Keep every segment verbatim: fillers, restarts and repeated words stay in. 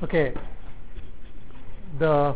Okay. The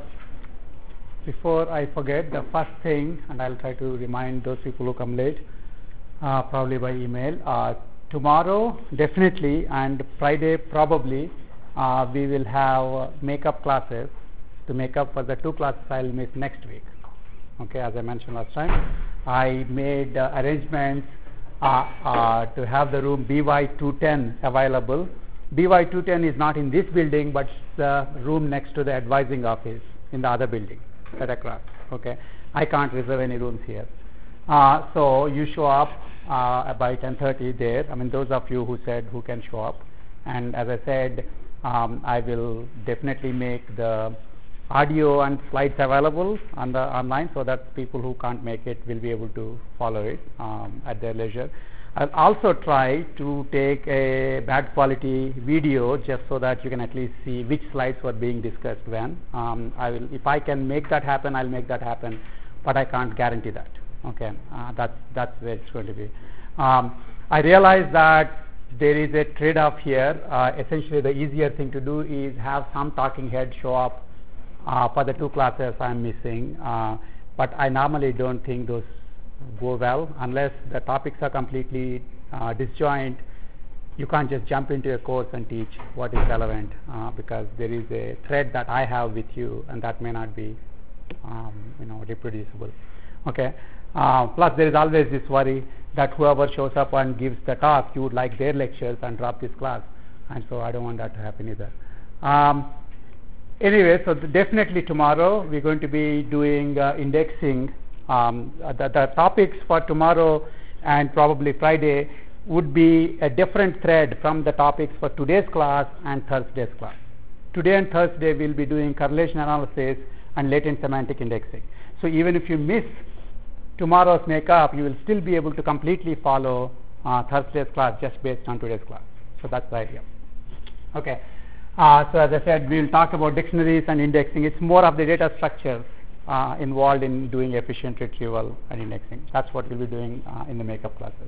before I forget, the first thing, and I'll try to remind those people who come late, uh, probably by email. Uh, tomorrow, definitely, and Friday, probably, uh, we will have uh, makeup classes to make up for the two classes I'll miss next week. Okay, as I mentioned last time, I made uh, arrangements uh, uh, to have the room B Y two ten available. B Y two ten is not in this building, but the room next to the advising office in the other building, right across. Okay, I can't reserve any rooms here. Uh, so you show up uh, by ten thirty there. I mean, those of you who said who can show up, and as I said, um, I will definitely make the audio and slides available on the online so that people who can't make it will be able to follow it um, at their leisure. I'll also try to take a bad quality video just so that you can at least see which slides were being discussed when. Um, I will, if I can make that happen, I'll make that happen, but I can't guarantee that. Okay, uh, that's that's where it's going to be. Um, I realize that there is a trade-off here. Uh, essentially, the easier thing to do is have some talking head show up Uh, for the two classes I'm missing, uh, but I normally don't think those go well unless the topics are completely uh, disjoint. You can't just jump into a course and teach what is relevant uh, because there is a thread that I have with you, and that may not be, um, you know, reproducible. Okay. Uh, plus, there is always this worry that whoever shows up and gives the talk, you would like their lectures and drop this class, and so I don't want that to happen either. Um, Anyway, so definitely tomorrow we're going to be doing uh, indexing. Um, the, the topics for tomorrow and probably Friday would be a different thread from the topics for today's class and Thursday's class. Today and Thursday we'll be doing correlation analysis and latent semantic indexing. So even if you miss tomorrow's makeup, you will still be able to completely follow uh, Thursday's class just based on today's class. So that's the idea. Okay. Uh, so as I said, we will talk about dictionaries and indexing. It's more of the data structures uh, involved in doing efficient retrieval and indexing. That's what we'll be doing uh, in the makeup classes.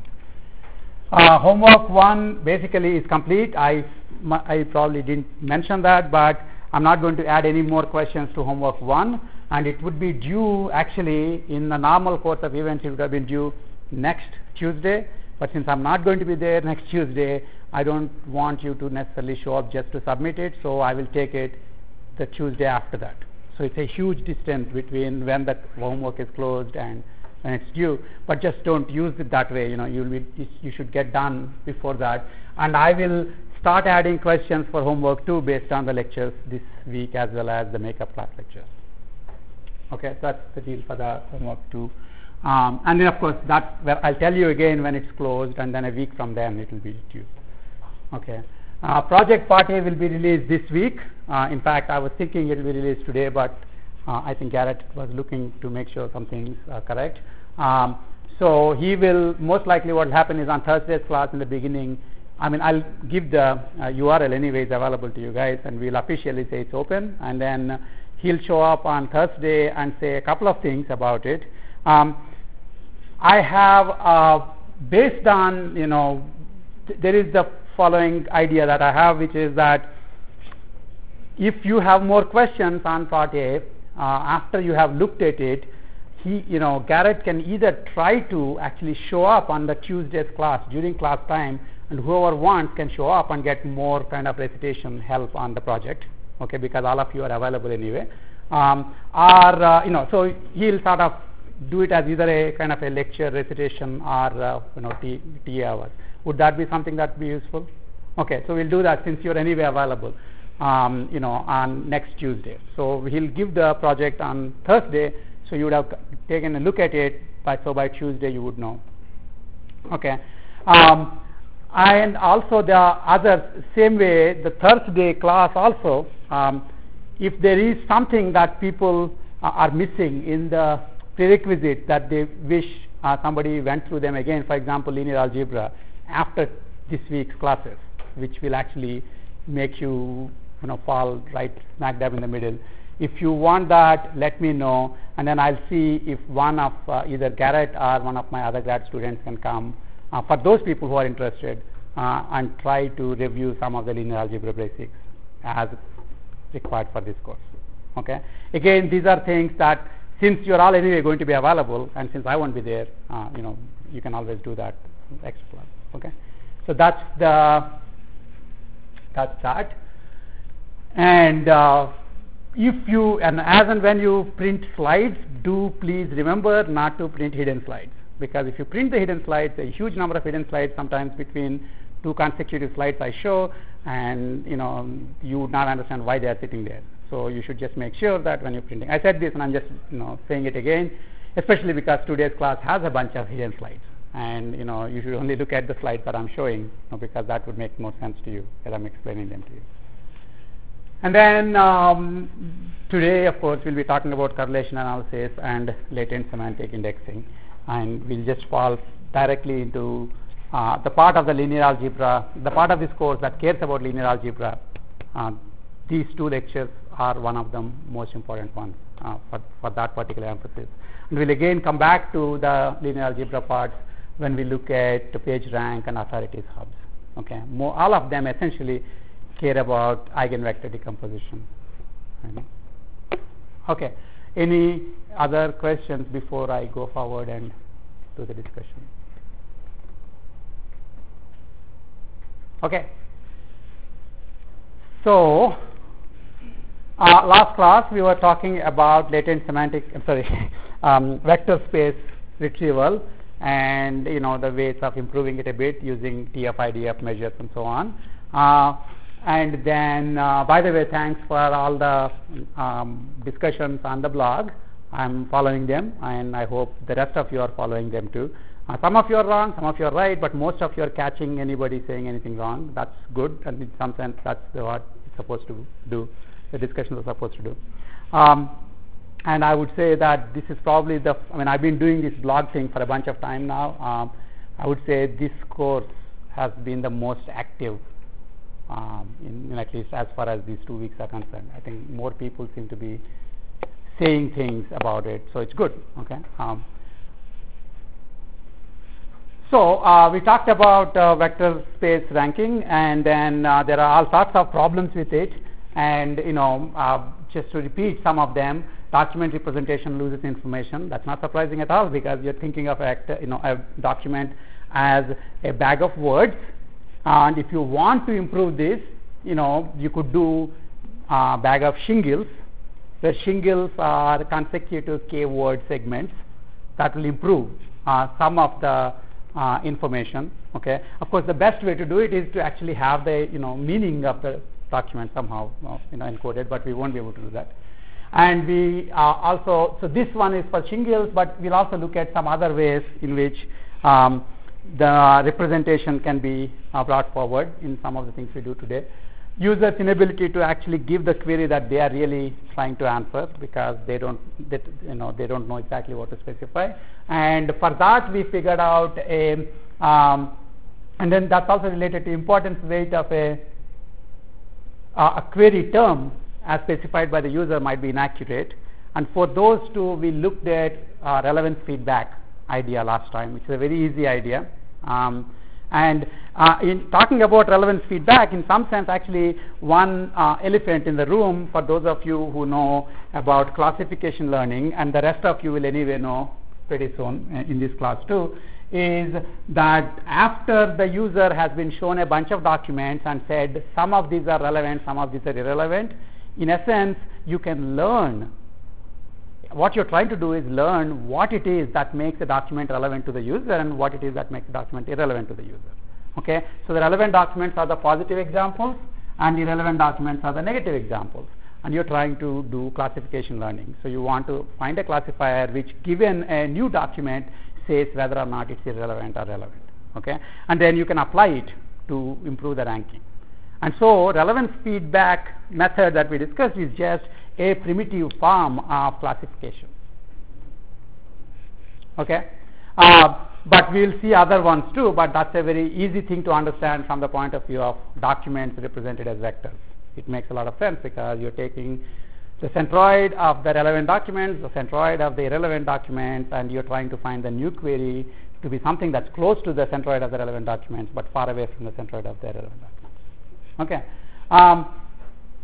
Uh, homework one basically is complete. I, I probably didn't mention that, but I'm not going to add any more questions to homework one, and it would be due actually in the normal course of events. It would have been due next Tuesday, but since I'm not going to be there next Tuesday, I don't want you to necessarily show up just to submit it, so I will take it the Tuesday after that. So it's a huge distance between when the homework is closed and when it's due, but just don't use it that way. You know, you'll be, you should get done before that, and I will start adding questions for homework two based on the lectures this week as well as the makeup class lectures. Okay, so that's the deal for the homework two. Um, and then of course that well, I'll tell you again when it's closed, and then a week from then it will be due. Okay. Uh, project part A will be released this week. Uh, in fact, I was thinking it will be released today, but uh, I think Garrett was looking to make sure some things are correct. Um, so he will most likely what will happen is on Thursday's class in the beginning. I mean, I'll give the uh, U R L anyways available to you guys, and we'll officially say it's open, and then uh, he'll show up on Thursday and say a couple of things about it. Um, I have uh, based on you know th- there is the following idea that I have, which is that if you have more questions on part A, uh, after you have looked at it, he, you know, Garrett can either try to actually show up on the Tuesday's class during class time, and whoever wants can show up and get more kind of recitation help on the project, okay, because all of you are available anyway. Um, or, uh, you know, so he'll sort of do it as either a kind of a lecture recitation or, uh, you know, T, T A hours. Would that be something that would be useful? Okay, so we'll do that since you're anyway available, um, you know, on next Tuesday. So he'll give the project on Thursday, so you would have taken a look at it, by, so by Tuesday you would know. Okay, um, and also the other, same way, the Thursday class also, um, if there is something that people uh, are missing in the prerequisite that they wish uh, somebody went through them again, for example, linear algebra, after this week's classes, which will actually make you, you know, fall right smack dab in the middle. If you want that, let me know, and then I'll see if one of uh, either Garrett or one of my other grad students can come uh, for those people who are interested uh, and try to review some of the linear algebra basics as required for this course. Okay. Again, these are things that since you're all anyway going to be available, and since I won't be there, uh, you know, you can always do that extra class. Okay. So that's the that's that. And uh, if you and as and when you print slides, do please remember not to print hidden slides, because if you print the hidden slides, a huge number of hidden slides, sometimes between two consecutive slides I show, and you know you would not understand why they are sitting there. So you should just make sure that when you're printing, I said this and I'm just you know saying it again, especially because today's class has a bunch of hidden slides, and you know you should only look at the slides that I'm showing, you know, because that would make more sense to you as I'm explaining them to you. And then um, today, of course, we'll be talking about correlation analysis and latent semantic indexing, and we'll just fall directly into uh, the part of the linear algebra, the part of this course that cares about linear algebra. Uh, these two lectures are one of the most important ones uh, for, for that particular emphasis. And we'll again come back to the linear algebra parts when we look at the page rank and authorities hubs. Okay, More, all of them essentially care about eigenvector decomposition. Okay. Any other questions before I go forward and do the discussion? Okay. So, uh, last class we were talking about latent semantic, I'm sorry, um, vector space retrieval, and you know the ways of improving it a bit using T F I D F measures and so on. Uh, And then, uh, by the way, thanks for all the um, discussions on the blog. I'm following them, and I hope the rest of you are following them too. Uh, some of you are wrong, some of you are right, but most of you are catching anybody saying anything wrong. That's good, and in some sense, that's what it's supposed to do. The discussions are supposed to do. Um, and I would say that this is probably the. I mean, I've been doing this blog thing for a bunch of time now. Um, I would say this course has been the most active. Um, in, in at least as far as these two weeks are concerned. I think more people seem to be saying things about it, so it's good. Okay. Um, so uh, we talked about uh, vector space ranking, and then uh, there are all sorts of problems with it. And you know, uh, just to repeat some of them, document representation loses information. That's not surprising at all, because you're thinking of a, you know a document as a bag of words. And if you want to improve this, you know, you could do a uh, bag of shingles. The shingles are consecutive k-word segments that will improve uh, some of the uh, information. Okay. Of course, the best way to do it is to actually have the you know meaning of the document somehow you know encoded, but we won't be able to do that. And we uh, also, so this one is for shingles, but we'll also look at some other ways in which um, the representation can be uh, brought forward in some of the things we do today. Users' inability to actually give the query that they are really trying to answer, because they don't, they, you know, they don't know exactly what to specify. And for that, we figured out a, um, and then that's also related to importance weight of a uh, a query term as specified by the user might be inaccurate. And for those two, we looked at uh, relevance feedback idea last time, which is a very easy idea. Um, and uh, in talking about relevance feedback, in some sense, actually, one uh, elephant in the room, for those of you who know about classification learning, and the rest of you will anyway know pretty soon uh, in this class too, is that after the user has been shown a bunch of documents and said some of these are relevant, some of these are irrelevant, in essence, you can learn. What you're trying to do is learn what it is that makes a document relevant to the user and what it is that makes a document irrelevant to the user. Okay? So the relevant documents are the positive examples, and the irrelevant documents are the negative examples. And you're trying to do classification learning. So you want to find a classifier which, given a new document, says whether or not it's irrelevant or relevant. Okay? And then you can apply it to improve the ranking. And so relevance feedback method that we discussed is just a primitive form of classification. Okay, uh, but we will see other ones too, but that's a very easy thing to understand from the point of view of documents represented as vectors. It makes a lot of sense because you're taking the centroid of the relevant documents, the centroid of the irrelevant documents, and you're trying to find the new query to be something that's close to the centroid of the relevant documents but far away from the centroid of the irrelevant documents. Okay. Um,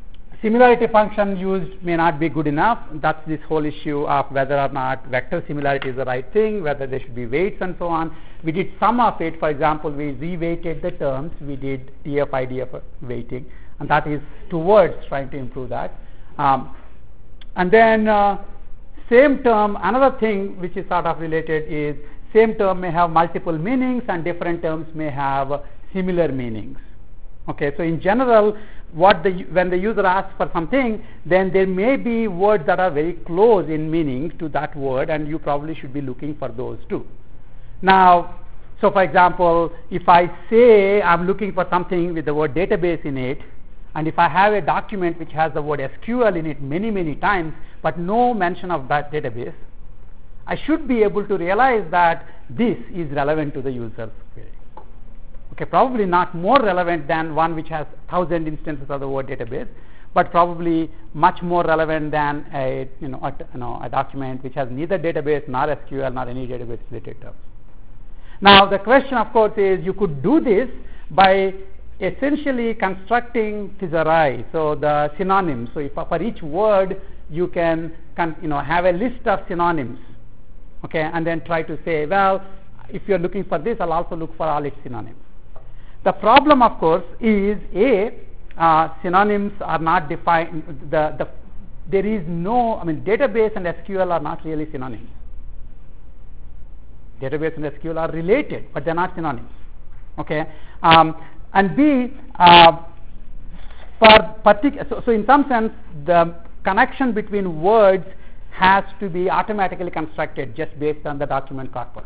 similarity function used may not be good enough. That's this whole issue of whether or not vector similarity is the right thing, whether there should be weights and so on. We did some of it. For example, we re-weighted the terms. We did D F I D F weighting, and that is towards trying to improve that. Um, and then uh, same term, another thing which is sort of related is same term may have multiple meanings and different terms may have similar meanings. Okay, so in general, what the when the user asks for something, then there may be words that are very close in meaning to that word, and you probably should be looking for those too. Now, so for example, if I say I'm looking for something with the word database in it, and if I have a document which has the word S Q L in it many, many times, but no mention of that database, I should be able to realize that this is relevant to the user's query. Okay, probably not more relevant than one which has thousand instances of the word database, but probably much more relevant than a you know a, you know a document which has neither database nor S Q L nor any database related terms. Now the question, of course, is you could do this by essentially constructing thesauri, so the synonyms. So if for each word you can you know have a list of synonyms, okay, and then try to say, well, if you're looking for this, I'll also look for all its synonyms. The problem, of course, is a uh, synonyms are not defined. The, the there is no. I mean, database and S Q L are not really synonyms. Database and S Q L are related, but they're not synonyms. Okay, um, and B, uh, for particular. So, so in some sense, the connection between words has to be automatically constructed just based on the document corpus.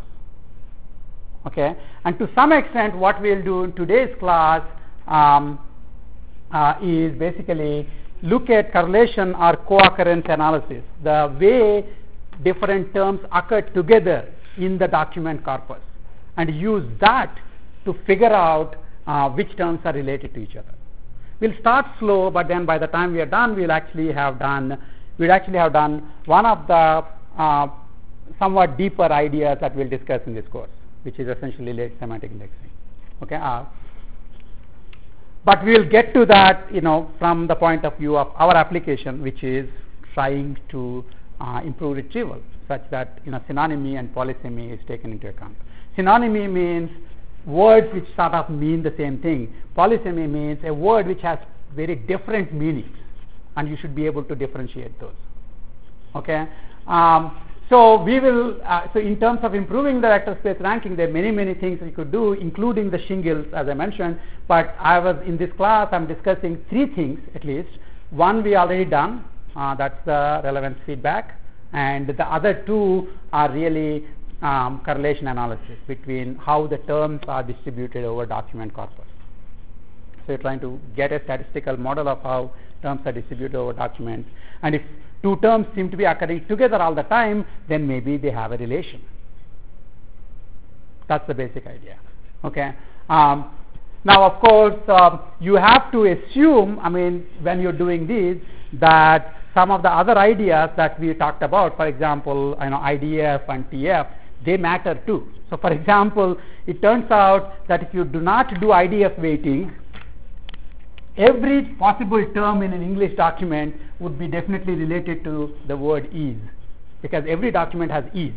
Okay, and to some extent what we will do in today's class um, uh, is basically look at correlation or co-occurrence analysis, the way different terms occur together in the document corpus, and use that to figure out uh, which terms are related to each other. We'll start slow, but then by the time we are done, we'll actually have done we'll actually have done one of the uh, somewhat deeper ideas that we'll discuss in this course, which is essentially late semantic indexing. Okay, uh, but we'll get to that, you know, from the point of view of our application, which is trying to uh, improve retrieval, such that you know synonymy and polysemy is taken into account. Synonymy means words which sort of mean the same thing. Polysemy means a word which has very different meanings, and you should be able to differentiate those. Okay. Um, So we will. Uh, so in terms of improving the vector space ranking, there are many, many things we could do, including the shingles, as I mentioned. But I was in this class. I'm discussing three things at least. One we already done. Uh, that's the relevance feedback, and the other two are really um, correlation analysis between how the terms are distributed over document corpus. So you're trying to get a statistical model of how terms are distributed over documents, and if two terms seem to be occurring together all the time, then maybe they have a relation. That's the basic idea. Okay. Um, now, of course, uh, you have to assume, I mean, when you're doing these, that some of the other ideas that we talked about, for example, you know, I D F and T F, they matter too. So, for example, it turns out that if you do not do I D F weighting, every possible term in an English document would be definitely related to the word is, because every document has is,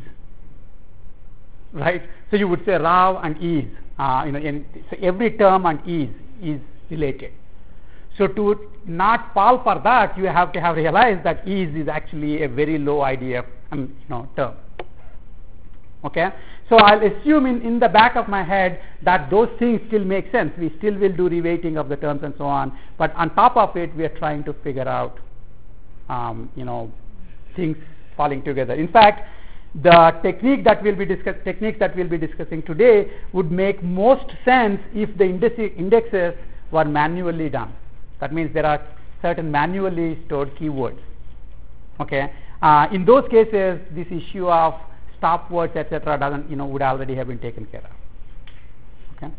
right? So you would say raw and is, uh, you know, in, so every term and is is related. So to not fall for that, you have to have realized that is is actually a very low I D F um, you know, term. Okay, so I'll assume in, in the back of my head that those things still make sense. We still will do reweighting of the terms and so on, but on top of it, we are trying to figure out, um, you know, things falling together. In fact, the technique that we'll be discuss techniques that we'll be discussing today would make most sense if the indice indexes were manually done. That means there are certain manually stored keywords. Okay, uh, in those cases, this issue of stop words, et cetera, doesn't, you know, would already have been taken care of. Okay.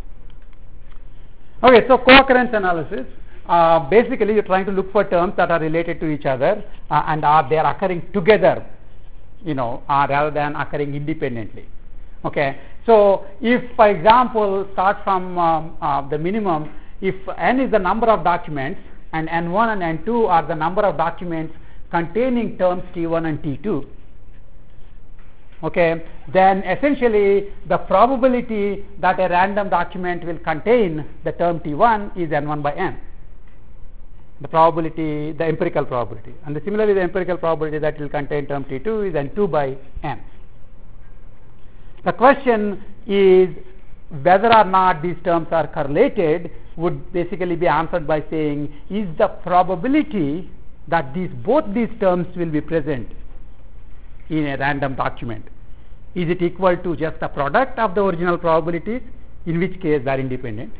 Okay. So co-occurrence analysis. Uh, basically, you're trying to look for terms that are related to each other uh, and are they are occurring together, you know, uh, rather than occurring independently. Okay. So if, for example, start from um, uh, the minimum, if n is the number of documents and N one and N two are the number of documents containing terms T one and T two, okay, then essentially the probability that a random document will contain the term T one is N one by N. The probability, the empirical probability, and the, similarly the empirical probability that will contain term T two is N two by N. The question is whether or not these terms are correlated would basically be answered by saying, is the probability that these both these terms will be present in a random document, is it equal to just the product of the original probabilities, in which case they are independent,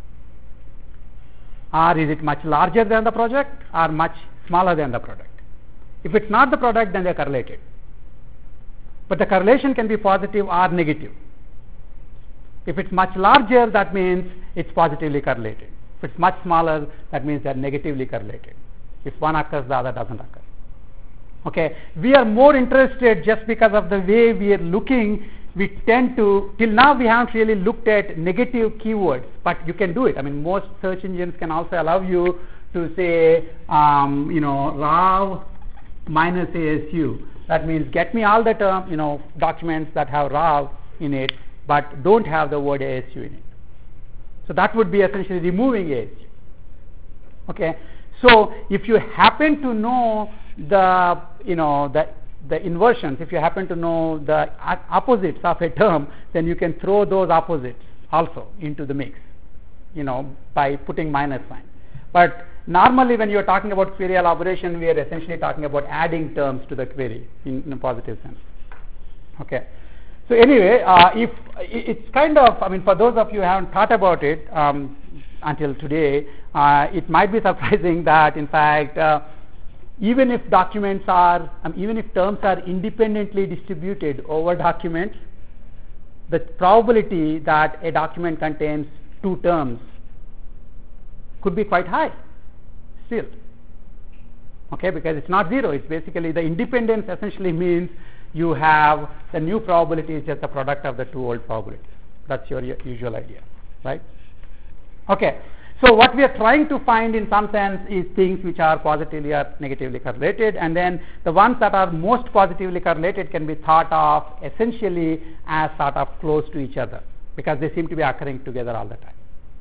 or is it much larger than the product or much smaller than the product? If it's not the product, then they are correlated, but the correlation can be positive or negative. If it's much larger, that means it's positively correlated. If it's much smaller, that means they are negatively correlated. If one occurs, the other doesn't occur. Okay, we are more interested just because of the way we are looking. We tend to, till now we haven't really looked at negative keywords, but you can do it. I mean, most search engines can also allow you to say, um, you know, raw minus A S U. That means get me all the term, you know, documents that have raw in it, but don't have the word A S U in it. So that would be essentially removing A S U. Okay, so if you happen to know the, you know, the the inversions, if you happen to know the opposites of a term, then you can throw those opposites also into the mix, you know, by putting minus sign. But normally when you are talking about query elaboration, we are essentially talking about adding terms to the query in, in a positive sense. Okay. So anyway, uh, if it's kind of, I mean, for those of you who haven't thought about it um, until today, uh, it might be surprising that in fact, uh, even if documents are, um, even if terms are independently distributed over documents, the probability that a document contains two terms could be quite high still. Okay, because it's not zero. It's basically the independence essentially means you have the new probability is just the product of the two old probabilities. That's your usual idea, right? Okay. So what we are trying to find in some sense is things which are positively or negatively correlated, and then the ones that are most positively correlated can be thought of essentially as sort of close to each other because they seem to be occurring together all the time.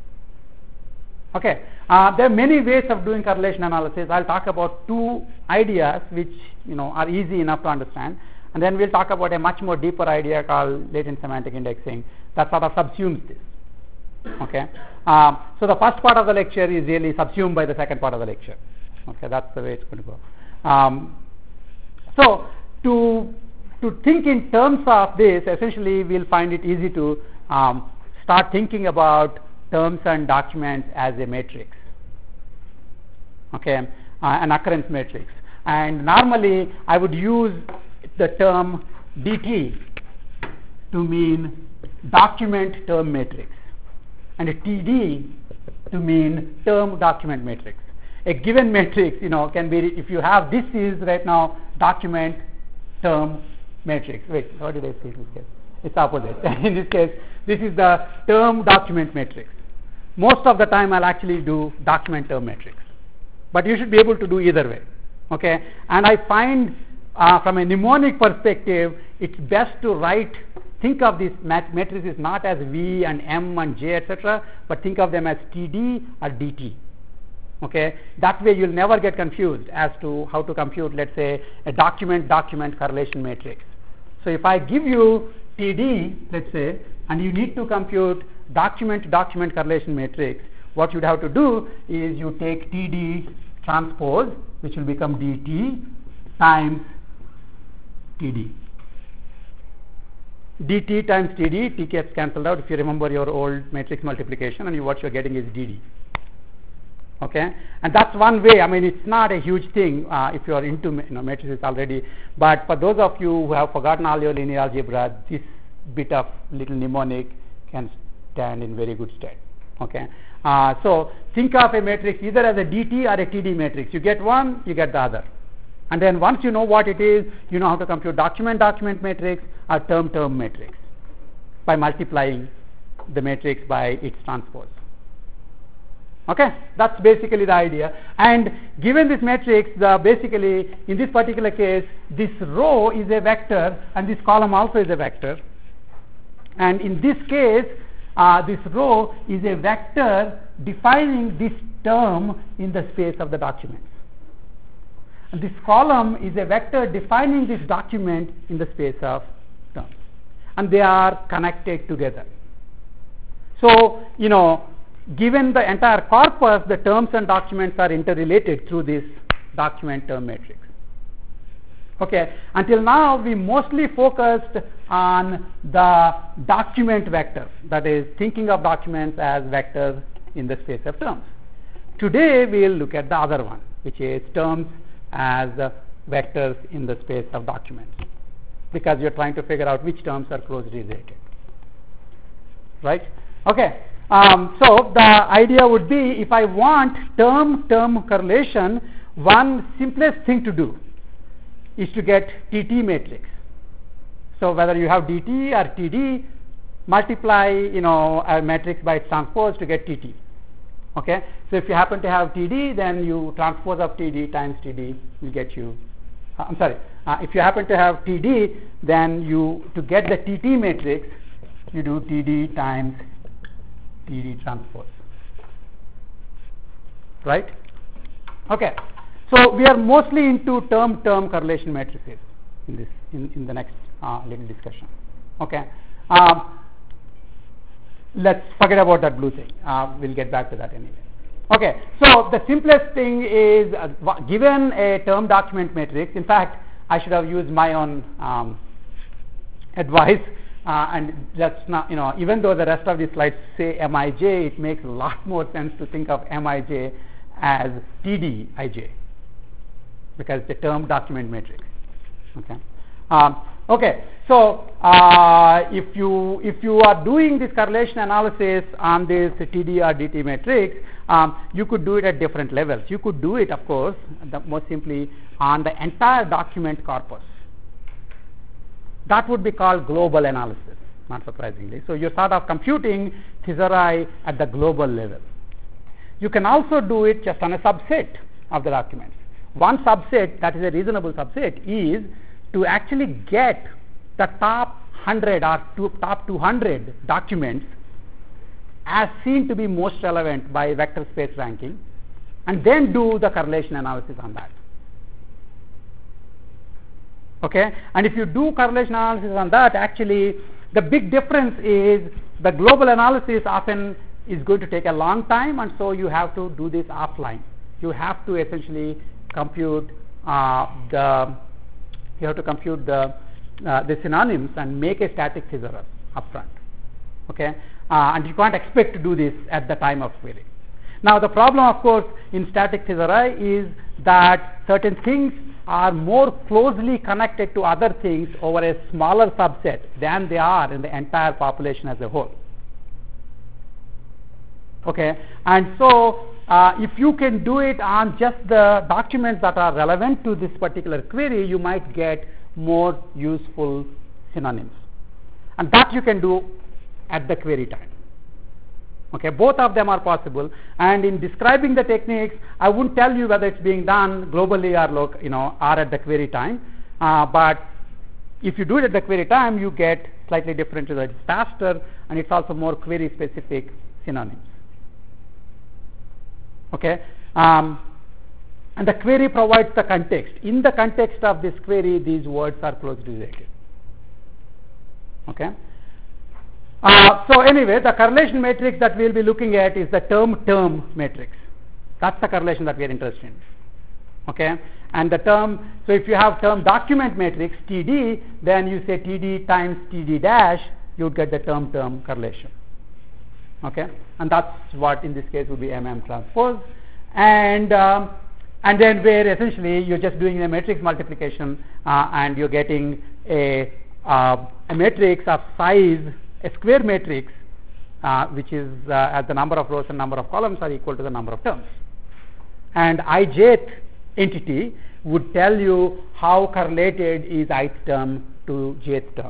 Okay, uh, there are many ways of doing correlation analysis. I'll talk about two ideas which, you know, are easy enough to understand, and then we'll talk about a much more deeper idea called latent semantic indexing that sort of subsumes this. Okay, um, so the first part of the lecture is really subsumed by the second part of the lecture. Okay, that's the way it's going to go. Um, so to to think in terms of this, essentially we'll find it easy to um, start thinking about terms and documents as a matrix. Okay, uh, an occurrence matrix, and normally I would use the term D T to mean document term matrix, and a T D to mean term document matrix. A given matrix, you know, can be, if you have, this is right now document term matrix. Wait, what did I say in this case? It's opposite. In this case, this is the term document matrix. Most of the time I'll actually do document term matrix, but you should be able to do either way. Okay, and I find uh, from a mnemonic perspective, it's best to write, think of these mat- matrices not as V and M and J, et cetera, but think of them as T D or D T. Okay, that way you'll never get confused as to how to compute, let's say, a document-document correlation matrix. So if I give you T D, let's say, and you need to compute document-document correlation matrix, what you'd have to do is you take T D transpose, which will become D T times T D. D T times T D, T gets cancelled out if you remember your old matrix multiplication, and you, what you're getting is D D. Okay, and that's one way. I mean, it's not a huge thing uh, if you are into, you know, matrices already, but for those of you who have forgotten all your linear algebra, this bit of little mnemonic can stand in very good stead. Okay, uh, so think of a matrix either as a D T or a T D matrix. You get one, you get the other, and then once you know what it is, you know how to compute document document matrix or term term matrix by multiplying the matrix by its transpose. Okay, that's basically the idea. And given this matrix, the basically in this particular case, this row is a vector and this column also is a vector. And in this case, uh, this row is a vector defining this term in the space of the document. And this column is a vector defining this document in the space of terms. And they are connected together. So, you know, given the entire corpus, the terms and documents are interrelated through this document term matrix. Okay, until now we mostly focused on the document vector, that is thinking of documents as vectors in the space of terms. Today we will look at the other one, which is terms as uh, vectors in the space of documents, because you are trying to figure out which terms are closely related. Right? Okay. Um, so the idea would be, if I want term-term correlation, one simplest thing to do is to get T T matrix. So whether you have D T or T D, multiply, you know, a matrix by its transpose to get T T. Okay. So if you happen to have T D, then you transpose of T D times T D will get you. Uh, I'm sorry. Uh, if you happen to have T D, then you to get the T T matrix, you do T D times T D transpose. Right? Okay. So we are mostly into term-term correlation matrices in this in, in the next uh, little discussion. Okay. Um, let's forget about that blue thing. Uh, we'll get back to that anyway. Okay. So the simplest thing is, uh, given a term document matrix. In fact, I should have used my own um, advice. Uh, and that's not, you know, even though the rest of the slides say M I J, it makes a lot more sense to think of M I J as T D I J, because the term document matrix. Okay. Um, okay. So uh, if you if you are doing this correlation analysis on this T D or D T matrix, um, you could do it at different levels. You could do it, of course, the most simply on the entire document corpus. That would be called global analysis, not surprisingly. So you're sort of computing thesauri at the global level. You can also do it just on a subset of the documents. One subset, that is a reasonable subset, is to actually get the top one hundred or two, top two hundred documents as seen to be most relevant by vector space ranking, and then do the correlation analysis on that. Okay, and if you do correlation analysis on that, actually the big difference is the global analysis often is going to take a long time, and so you have to do this offline. You have to essentially compute uh, the you have to compute the uh, the synonyms and make a static thesaurus upfront. Okay, uh, and you can't expect to do this at the time of query. Now the problem, of course, in static thesauri is that certain things are more closely connected to other things over a smaller subset than they are in the entire population as a whole. Okay, and so uh, if you can do it on just the documents that are relevant to this particular query, you might get more useful synonyms, and that you can do at the query time. Okay, both of them are possible, and in describing the techniques, I wouldn't tell you whether it's being done globally or local, you know, or at the query time. Uh, but if you do it at the query time, you get slightly different results. It's faster, and it's also more query-specific synonyms. Okay, um, and the query provides the context. In the context of this query, these words are closely related. Okay. Uh, so anyway, the correlation matrix that we will be looking at is the term-term matrix. That's the correlation that we are interested in. Okay, and the term. So if you have term document matrix T D, then you say T D times T D dash, you would get the term-term correlation. Okay, and that's what in this case would be M M transpose, and um, and then where essentially you're just doing a matrix multiplication uh, and you're getting a uh, a matrix of size. A square matrix, uh, which is uh, as the number of rows and number of columns are equal to the number of terms. And ijth entity would tell you how correlated is ith term to jth term.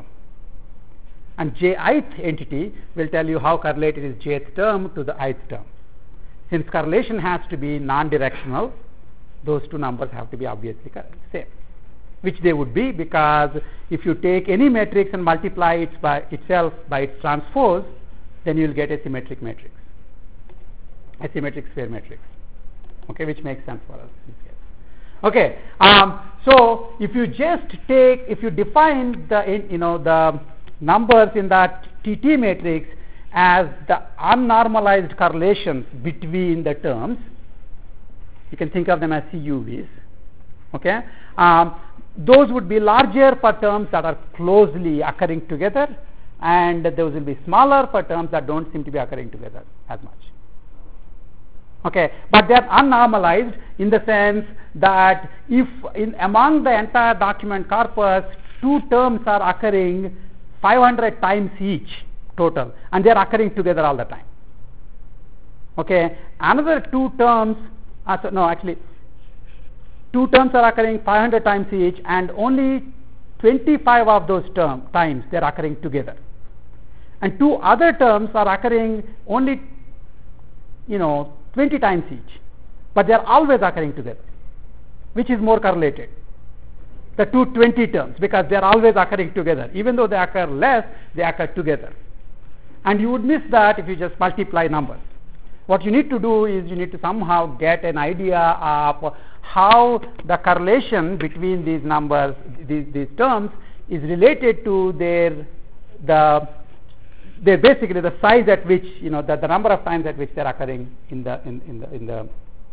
And jith entity will tell you how correlated is jth term to the ith term. Since correlation has to be non-directional, those two numbers have to be obviously same, which they would be, because if you take any matrix and multiply it by itself by its transpose, then you will get a symmetric matrix, a symmetric sphere matrix, okay, which makes sense for us. Okay, um, so if you just take, if you define the, you know, the numbers in that T T matrix as the unnormalized correlations between the terms, you can think of them as C U Vs. Okay, um, those would be larger for terms that are closely occurring together, and those will be smaller for terms that don't seem to be occurring together as much. Okay, but they are unnormalized in the sense that if in among the entire document corpus, two terms are occurring five hundred times each total, and they are occurring together all the time. Okay, another two terms, uh, so no, actually, two terms are occurring five hundred times each, and only twenty-five of those term times they are occurring together, and two other terms are occurring only, you know, twenty times each, but they are always occurring together. Which is more correlated? The two twenty terms, because they are always occurring together. Even though they occur less, they occur together. And you would miss that if you just multiply numbers. What you need to do is you need to somehow get an idea of how the correlation between these numbers, these, these terms, is related to their the they're basically the size at which, you know, the, the number of times at which they're occurring in the in, in the in the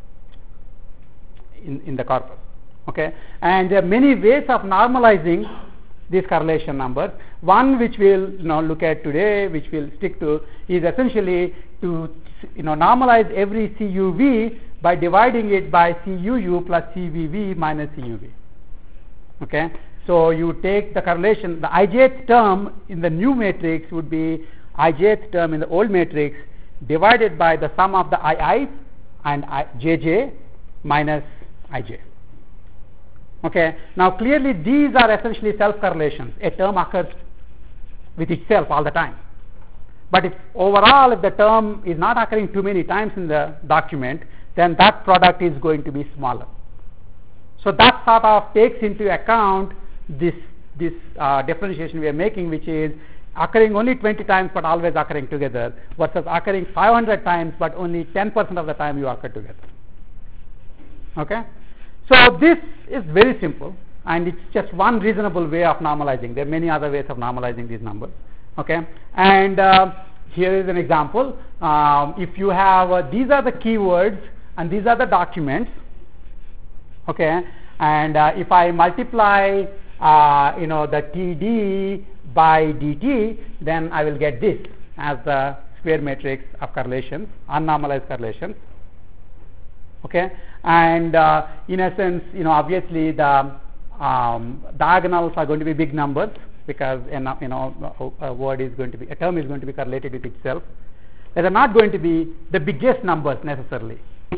in, in the corpus. Okay, and there are many ways of normalizing these correlation numbers. One which we'll, you know, look at today, which we'll stick to, is essentially to, you know, normalize every C U V by dividing it by C U U plus C V V minus C U V. Okay, so you take the correlation, the ijth term in the new matrix would be ijth term in the old matrix divided by the sum of the ii and I, jj minus ij. Okay, now clearly these are essentially self correlations. A term occurs with itself all the time, but if overall if the term is not occurring too many times in the document, then that product is going to be smaller. So that sort of takes into account this this uh, differentiation we are making, which is occurring only twenty times but always occurring together, versus occurring five hundred times but only ten percent of the time you occur together. Okay, so this is very simple, and it's just one reasonable way of normalizing. There are many other ways of normalizing these numbers. Okay, and uh, here is an example. Um, if you have uh, these are the keywords and these are the documents. Okay, and uh, if I multiply uh, you know the T D by D T, then I will get this as the square matrix of correlations, unnormalized correlations. Okay, and uh, in essence, you know, obviously the um, diagonals are going to be big numbers, because you know a word is going to be, a term is going to be correlated with itself. They are not going to be the biggest numbers necessarily.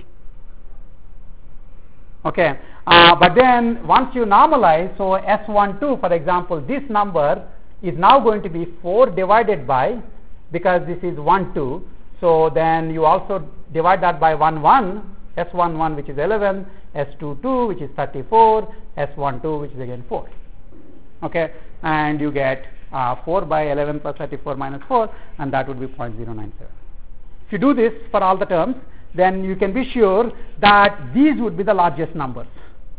Okay, uh, but then once you normalize, so S twelve, for example, this number is now going to be four divided by, because this is one two, so then you also divide that by one one, S eleven which is eleven, S twenty-two which is thirty-four, S twelve which is again four. Okay, and you get uh, four by eleven plus thirty-four minus four, and that would be zero point zero nine seven. If you do this for all the terms, then you can be sure that these would be the largest numbers.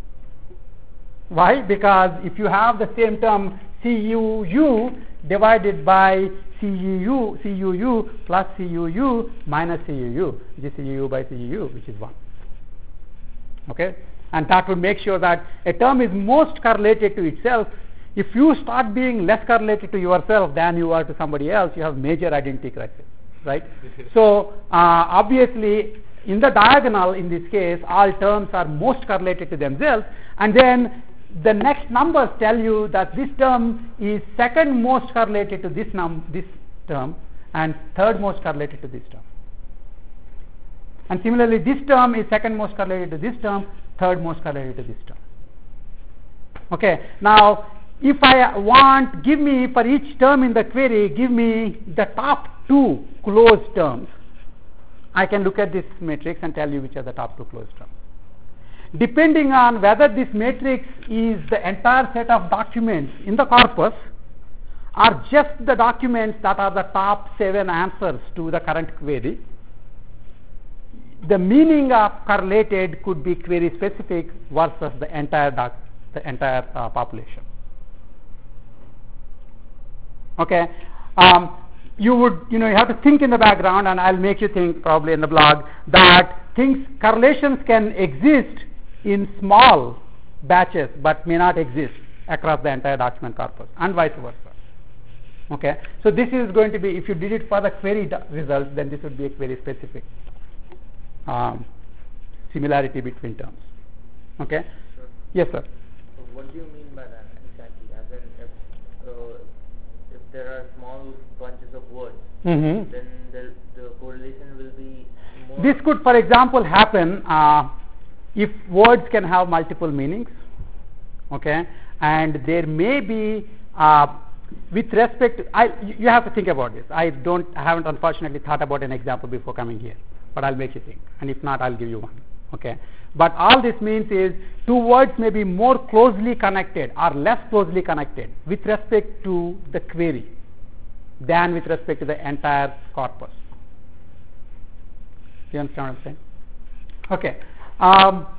Why? Because if you have the same term C U U divided by C U U, C U U plus C U U minus C U U, which is C U U by C U U, which is one. Okay, and that would make sure that a term is most correlated to itself. If you start being less correlated to yourself than you are to somebody else, you have major identity crisis, right? So uh, obviously in the diagonal, in this case, all terms are most correlated to themselves, and then the next numbers tell you that this term is second most correlated to this num this term, and third most correlated to this term. And similarly, this term is second most correlated to this term, third most correlated to this term. Okay, now if I want, give me for each term in the query, give me the top two closed terms, I can look at this matrix and tell you which are the top two closed terms. Depending on whether this matrix is the entire set of documents in the corpus or just the documents that are the top seven answers to the current query, the meaning of correlated could be query specific versus the entire doc, the entire uh, population. Okay, um, you would you know you have to think in the background, and I'll make you think probably in the blog that things correlations can exist in small batches but may not exist across the entire document corpus, and vice versa. Okay, so this is going to be, if you did it for the query results, then this would be a query specific um, similarity between terms. Okay. Sure. Yes, sir. So what do you mean by that exactly? As in, if uh, if there are small bunches of words, Mm-hmm. then the, the correlation will be more. This could, for example, happen uh, if words can have multiple meanings. Okay, and there may be uh, with respect to, I, you have to think about this. I don't, I haven't unfortunately thought about an example before coming here, but I'll make you think, and if not, I'll give you one. Okay, but all this means is two words may be more closely connected or less closely connected with respect to the query than with respect to the entire corpus. Do you understand what I'm saying? Okay. Um,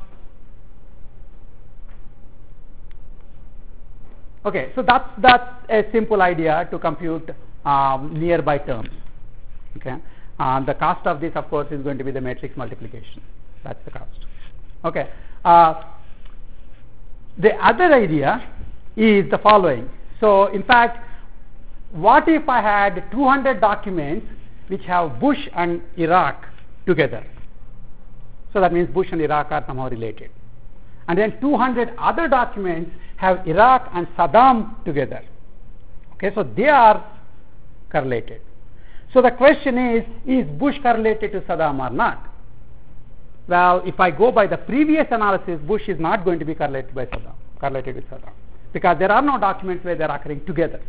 okay, so that's that's a simple idea to compute um, nearby terms. Okay, uh, the cost of this, of course, is going to be the matrix multiplication. That's the cost. Okay. Uh, the other idea is the following. So, in fact, what if I had two hundred documents which have Bush and Iraq together? So that means Bush and Iraq are somehow related. And then two hundred other documents have Iraq and Saddam together. Okay, so they are correlated. So the question is, is Bush correlated to Saddam or not? Well, if I go by the previous analysis, Bush is not going to be correlated by Saddam, correlated with Saddam, because there are no documents where they are occurring together.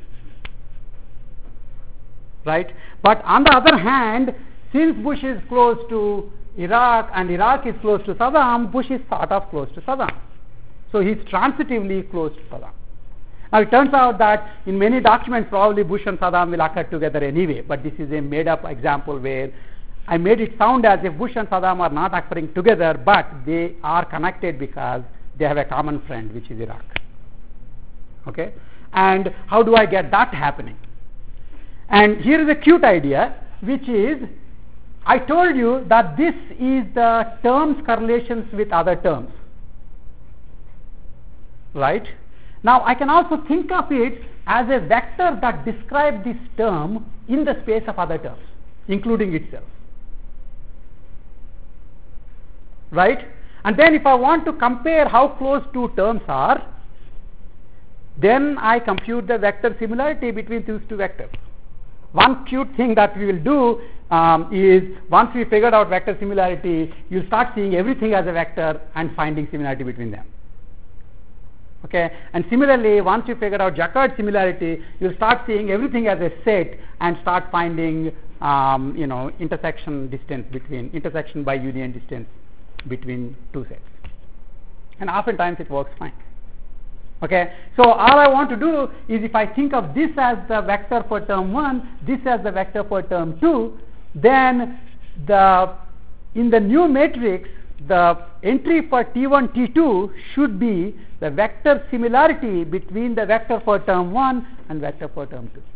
Right? But on the other hand, since Bush is close to Iraq and Iraq is close to Saddam, Bush is sort of close to Saddam. So he's transitively close to Saddam. Now it turns out that in many documents probably Bush and Saddam will occur together anyway, but this is a made up example where I made it sound as if Bush and Saddam are not occurring together, but they are connected because they have a common friend, which is Iraq. Okay? And how do I get that happening? And here is a cute idea, which is, I told you that this is the terms correlations with other terms. Right? Now I can also think of it as a vector that describes this term in the space of other terms, including itself. Right? And then if I want to compare how close two terms are, then I compute the vector similarity between these two vectors. One cute thing that we will do um, is, once we figured out vector similarity, you start seeing everything as a vector and finding similarity between them. Okay, and similarly, once you figure out Jaccard similarity, you'll start seeing everything as a set and start finding um, you know intersection distance between intersection by union distance between two sets, and oftentimes it works fine. Okay, so all I want to do is, if I think of this as the vector for term one, this as the vector for term two, then the in the new matrix, the entry for T one, T two should be the vector similarity between the vector for term one and vector for term two.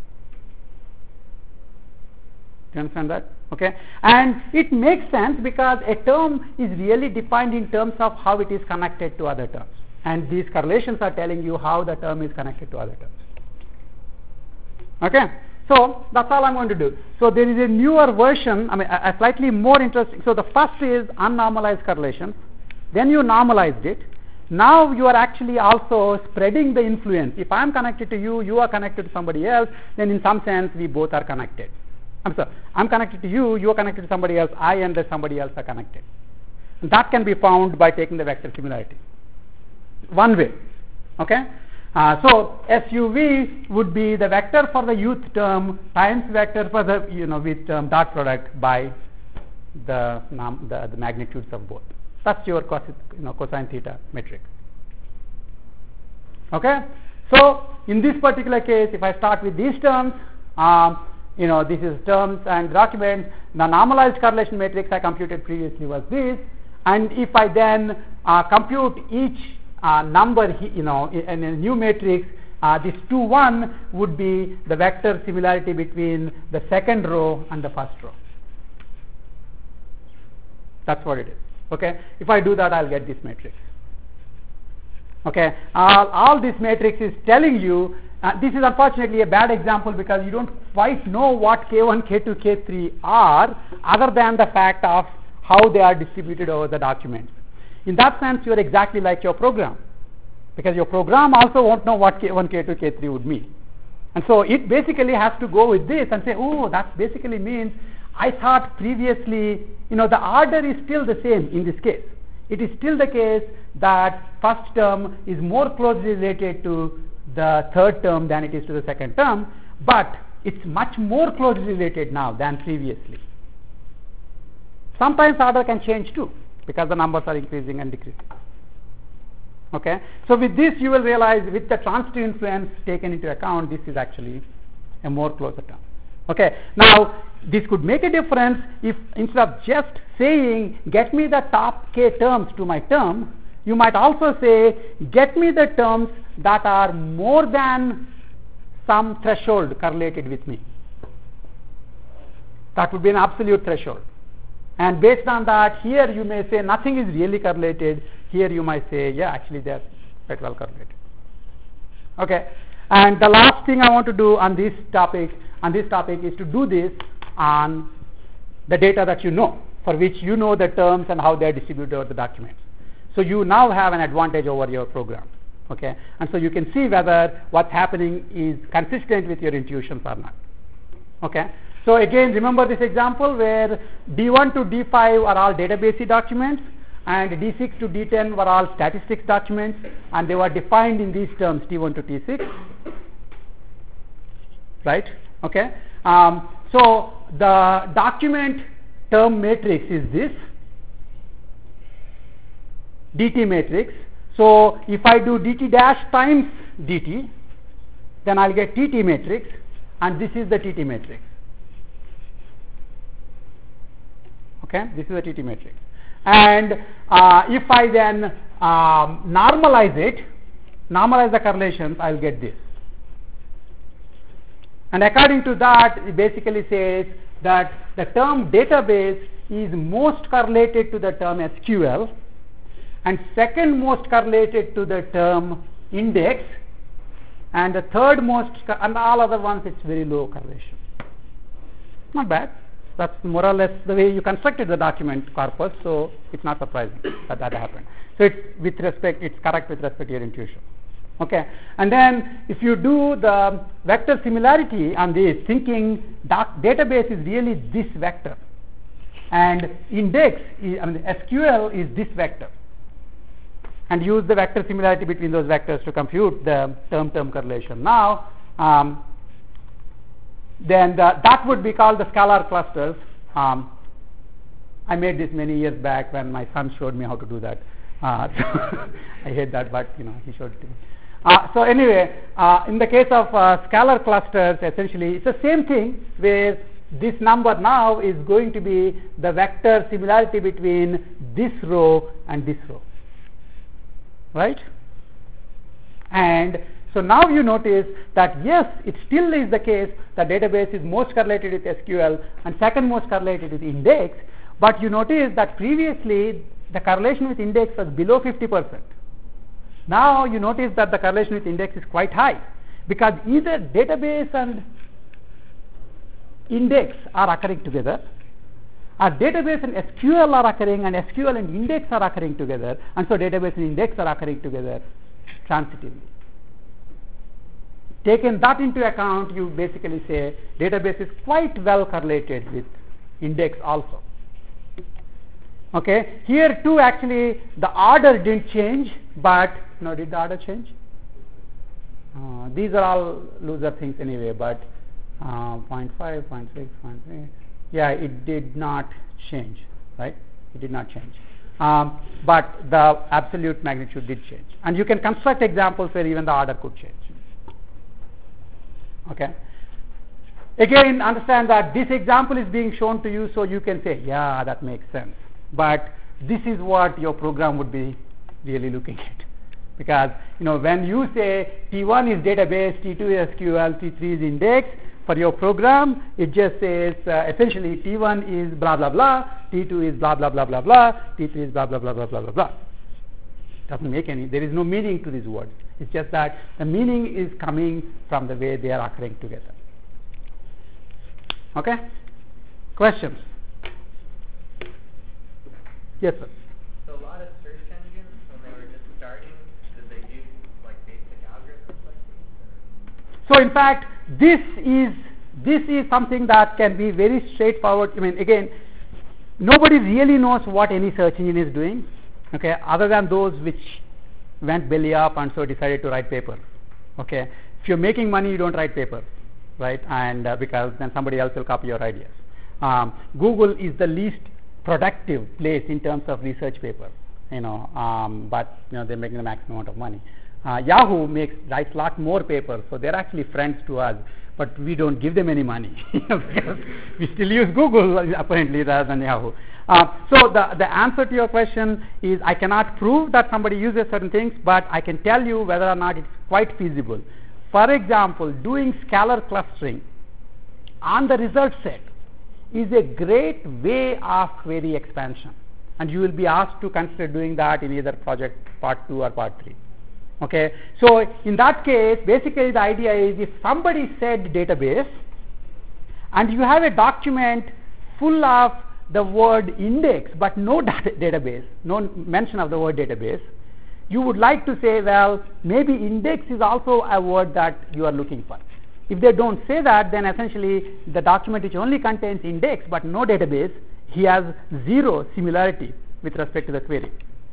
Do you understand that? Okay, and it makes sense because a term is really defined in terms of how it is connected to other terms. And these correlations are telling you how the term is connected to other terms. Okay, so that's all I'm going to do. So there is a newer version, I mean a, a slightly more interesting. So the first is unnormalized correlations. Then you normalized it. Now you are actually also spreading the influence. If I am connected to you, you are connected to somebody else, then in some sense we both are connected. I'm sorry, I'm connected to you, you are connected to somebody else, I and the somebody else are connected. And that can be found by taking the vector similarity. One way. Okay, uh, so S U V would be the vector for the youth term times vector for the you know with term dot product by the, num the, the magnitudes of both. That's your cos, you know, cosine theta metric. Okay. So in this particular case, if I start with these terms, um, you know, this is terms and documents. The normalized correlation matrix I computed previously was this, and if I then uh, compute each uh, number, you know, in a new matrix, uh, this two one would be the vector similarity between the second row and the first row. That's what it is. Okay. If I do that, I'll get this matrix. Okay. All, all this matrix is telling you. Uh, this is unfortunately a bad example because you don't quite know what K one, K two, K three are, other than the fact of how they are distributed over the documents. In that sense, you are exactly like your program, because your program also won't know what K one, K two, K three would mean. And so it basically has to go with this and say, oh, that basically means I thought previously, you know, the order is still the same in this case. It is still the case that first term is more closely related to the third term than it is to the second term, but it's much more closely related now than previously. Sometimes order can change too, because the numbers are increasing and decreasing. Okay, so with this you will realize, with the transitive influence taken into account, this is actually a more closer term. Okay, now this could make a difference if instead of just saying get me the top k terms to my term, you might also say get me the terms that are more than some threshold correlated with me. That would be an absolute threshold. And based on that, here you may say nothing is really correlated. Here you might say, yeah, actually they are quite well correlated. Okay. And the last thing I want to do on this topic, on this topic is to do this on the data that you know, for which you know the terms and how they are distributed over the documents. So you now have an advantage over your program. Okay. And so you can see whether what's happening is consistent with your intuitions or not. Okay. So again, remember this example where D one to D five are all database documents, and D six to D ten were all statistics documents, and they were defined in these terms T one to T six. Right? Okay. Um, so the document term matrix is this D T matrix. So if I do D T dash times D T, then I'll get T T matrix, and this is the T T matrix. Okay, this is the T T matrix. And uh, if I then um, normalize it, normalize the correlations, I'll get this. And according to that, it basically says that the term database is most correlated to the term S Q L, and second most correlated to the term index, and the third most, and all other ones it's very low correlation. Not bad. That's more or less the way you constructed the document corpus, so it's not surprising that that happened. So it's with respect, it's correct with respect to your intuition. Okay, and then if you do the vector similarity on this, thinking doc database is really this vector, and index, is, I mean S Q L is this vector, and use the vector similarity between those vectors to compute the term-term correlation. Now, um, then the, that would be called the scalar clusters. Um, I made this many years back when my son showed me how to do that. Uh, so I hate that, but you know he showed it to me. Uh, so anyway, uh, in the case of uh, scalar clusters, essentially it's the same thing where this number now is going to be the vector similarity between this row and this row, right? And so now you notice that yes, it still is the case that database is most correlated with S Q L and second most correlated with index, but you notice that previously the correlation with index was below fifty percent. Now you notice that the correlation with index is quite high, because either database and index are occurring together, or database and S Q L are occurring, and S Q L and index are occurring together, and so database and index are occurring together transitively. Taken that into account, you basically say database is quite well correlated with index also. Okay, here too actually the order didn't change, but no, did the order change? Uh, these are all loser things anyway, but uh, zero point five, zero point six, zero point three, Yeah, it did not change, right? It did not change. Um, but the absolute magnitude did change. And you can construct examples where even the order could change. Okay? Again, understand that this example is being shown to you so you can say, yeah, that makes sense. But this is what your program would be really looking at. Because, you know, when you say T one is database, T two is S Q L, T three is index, for your program, it just says uh, essentially T one is blah, blah, blah, T two is blah, blah, blah, blah, blah, T three is blah, blah, blah, blah, blah, blah, blah. Doesn't make any, there is no meaning to these words. It's just that the meaning is coming from the way they are occurring together. Okay? Questions? Yes, sir. So a lot of search engines, when they were just starting, did they use like basic algorithms like these? So in fact, this is this is something that can be very straightforward. I mean, again, nobody really knows what any search engine is doing, okay, other than those which went belly up and so decided to write paper. Okay, if you're making money, you don't write paper, right? And uh, because then somebody else will copy your ideas. Um, Google is the least productive place in terms of research paper, you know, um, but you know they're making the maximum amount of money. Uh, Yahoo makes writes a lot more paper, so they're actually friends to us, but we don't give them any money because we still use Google apparently rather than Yahoo. Uh, so the the answer to your question is I cannot prove that somebody uses certain things, but I can tell you whether or not it's quite feasible. For example, doing scalar clustering on the result set is a great way of query expansion, and you will be asked to consider doing that in either project part two or part three. Okay, so in that case, basically the idea is if somebody said database and you have a document full of the word index but no data database, no mention of the word database, you would like to say, well, maybe index is also a word that you are looking for. If they don't say that, then essentially the document which only contains index but no database, he has zero similarity with respect to the query.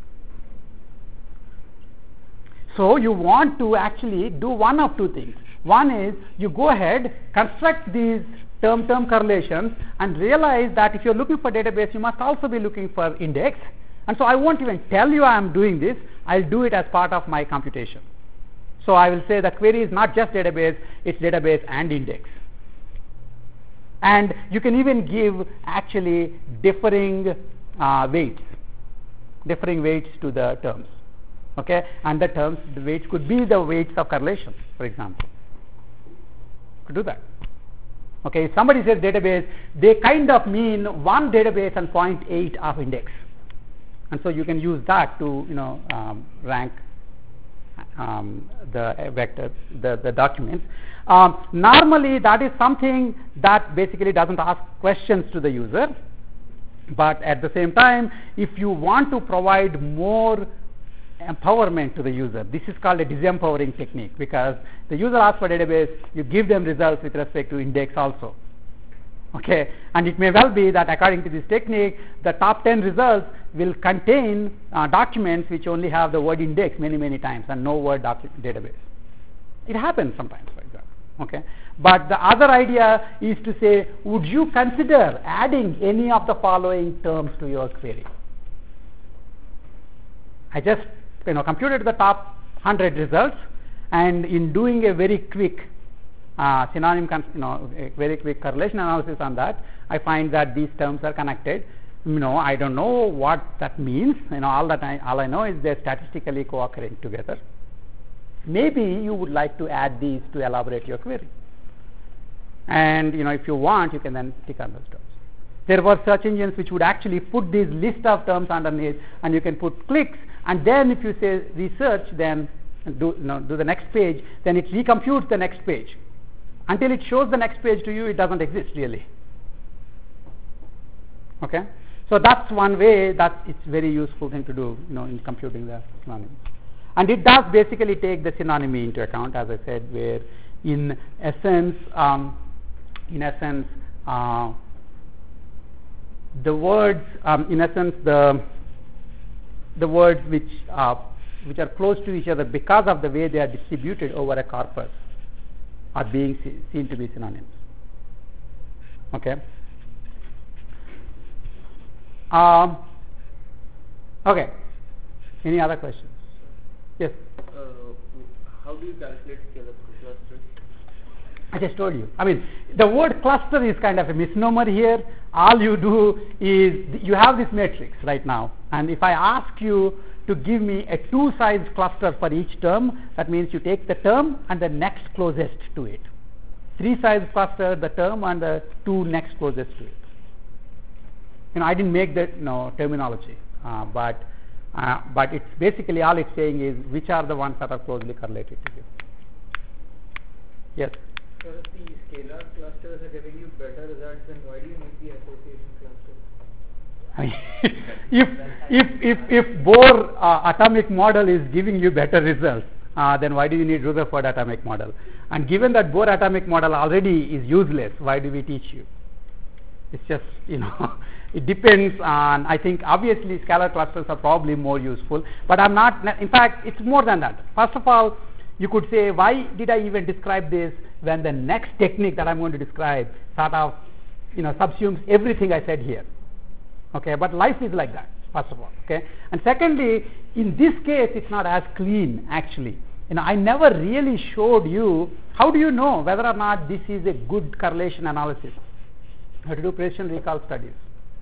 So you want to actually do one of two things. One is you go ahead, construct these term-term correlations and realize that if you're looking for database, you must also be looking for index. And so I won't even tell you I am doing this. I'll do it as part of my computation. So I will say the query is not just database, it's database and index. And you can even give actually differing uh, weights, differing weights to the terms. Okay, and the terms, the weights could be the weights of correlation, for example. Could do that. Okay, if somebody says database, they kind of mean one database and zero point eight of index, and so you can use that to you know um, rank um, the vectors, the the documents. Um, normally, that is something that basically doesn't ask questions to the user, but at the same time, if you want to provide more empowerment to the user, this is called a disempowering technique, because the user asks for database, you give them results with respect to index also. Okay, and it may well be that according to this technique, the top ten results will contain uh, documents which only have the word index many many times and no word database. It happens sometimes, for example. Okay, but the other idea is to say, would you consider adding any of the following terms to your query? I just you know computed the top one hundred results, and in doing a very quick uh, synonym you know a very quick correlation analysis on that, I find that these terms are connected. You know I don't know what that means. You know all that I, all I know is they're statistically co-occurring together. Maybe you would like to add these to elaborate your query, and you know if you want, you can then tick on those terms. There were search engines which would actually put this list of terms underneath, and you can put clicks, and then if you say research, then do, you know, do the next page, then it recomputes the next page. Until it shows the next page to you, it doesn't exist really. Okay, so that's one way that it's very useful thing to do, you know, in computing the synonyms. And it does basically take the synonymy into account, as I said, where in essence, um, in essence, uh, the words, um, in essence, the the words which uh, which are close to each other because of the way they are distributed over a corpus are being see, seen to be synonyms. Okay. Um, okay. Any other questions? Yes. Uh, how do you calculate scalar clusters? I just told you. I mean, the word cluster is kind of a misnomer here. All you do is you have this matrix right now, and if I ask you to give me a two-size cluster for each term, that means you take the term and the next closest to it. Three-size cluster, the term and the two next closest to it. You know, I didn't make that you know, terminology, uh, but uh, but it's basically all it's saying is which are the ones that are closely correlated to you. Yes. So if the scalar clusters are giving you better results, then why do you need the association cluster? I mean, if if if if Bohr uh, atomic model is giving you better results, uh, then why do you need Rutherford atomic model? And given that Bohr atomic model already is useless, why do we teach you? It's just you know, it depends on. I think obviously scalar clusters are probably more useful, but I'm not. In fact, it's more than that. First of all, you could say, why did I even describe this when the next technique that I'm going to describe sort of you know subsumes everything I said here. Okay, but life is like that, first of all. Okay, and secondly, in this case, it's not as clean actually. You know, I never really showed you how do you know whether or not this is a good correlation analysis. You have to do precision recall studies,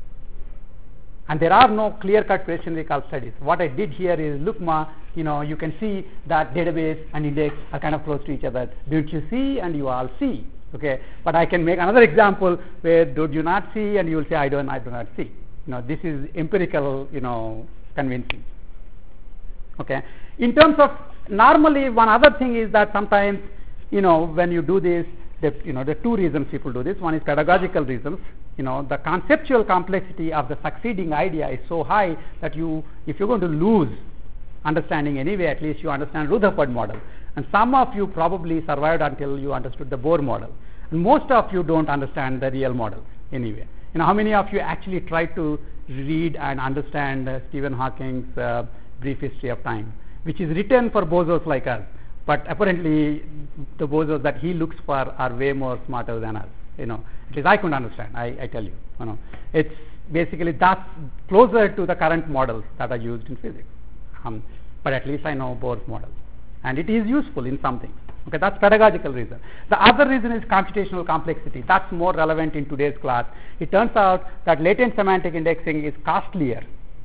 and there are no clear-cut precision recall studies. What I did here is, look, ma, you know, you can see that database and index are kind of close to each other. Don't you see? And you all see. Okay, but I can make another example where do you not see, and you will say I don't, I do not see. You know, this is empirical, you know, convincing. Okay. In terms of normally, one other thing is that sometimes, you know, when you do this, the, you know, the two reasons people do this. One is pedagogical reasons. You know, the conceptual complexity of the succeeding idea is so high that you, if you're going to lose understanding anyway, at least you understand Rutherford model. And some of you probably survived until you understood the Bohr model. And most of you don't understand the real model anyway. You know, how many of you actually tried to read and understand uh, Stephen Hawking's uh, Brief History of Time, which is written for bozos like us, but apparently the bozos that he looks for are way more smarter than us. You know, at least I couldn't understand. I, I tell you, you know, it's basically that's closer to the current models that are used in physics. Um, but at least I know Bohr's model, and it is useful in something. Okay, that's pedagogical reason. The other reason is computational complexity. That's more relevant in today's class. It turns out that latent semantic indexing is costlier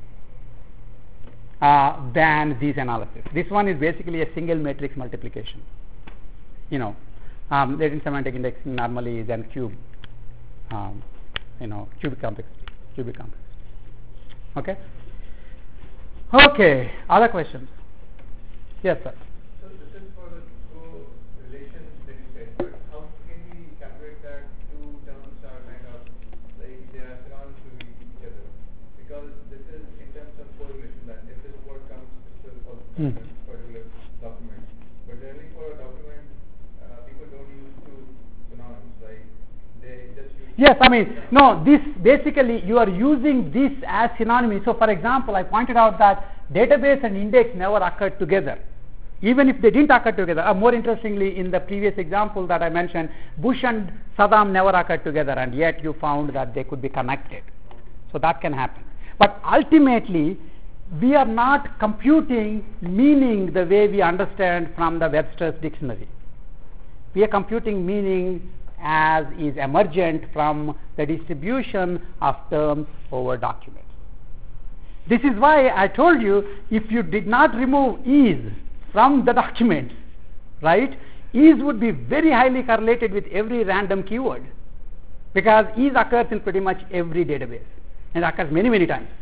uh, than these analysis. This one is basically a single matrix multiplication. You know, um, latent semantic indexing normally is n cube. Um, you know, cubic complexity. Cubic complexity. Okay. Okay. Other questions? Yes, sir. So this is for the correlation that you said, but how can we calculate that two terms are kind of like they are synonymous to each other? Because this is in terms of correlation, that if this word comes, this will also Hmm. in a particular document. But generally for a document, uh, people don't use two synonyms, right? They just use. Yes, I mean, no, this basically you are using this as synonyms. So, for example, I pointed out that database and index never occurred together. Even if they didn't occur together, uh, more interestingly, in the previous example that I mentioned, Bush and Saddam never occurred together, and yet you found that they could be connected. So that can happen. But ultimately, we are not computing meaning the way we understand from the Webster's dictionary. We are computing meaning as is emergent from the distribution of terms over documents. This is why I told you, if you did not remove ease from the documents, right, ease would be very highly correlated with every random keyword, because ease occurs in pretty much every database, and it occurs many, many times.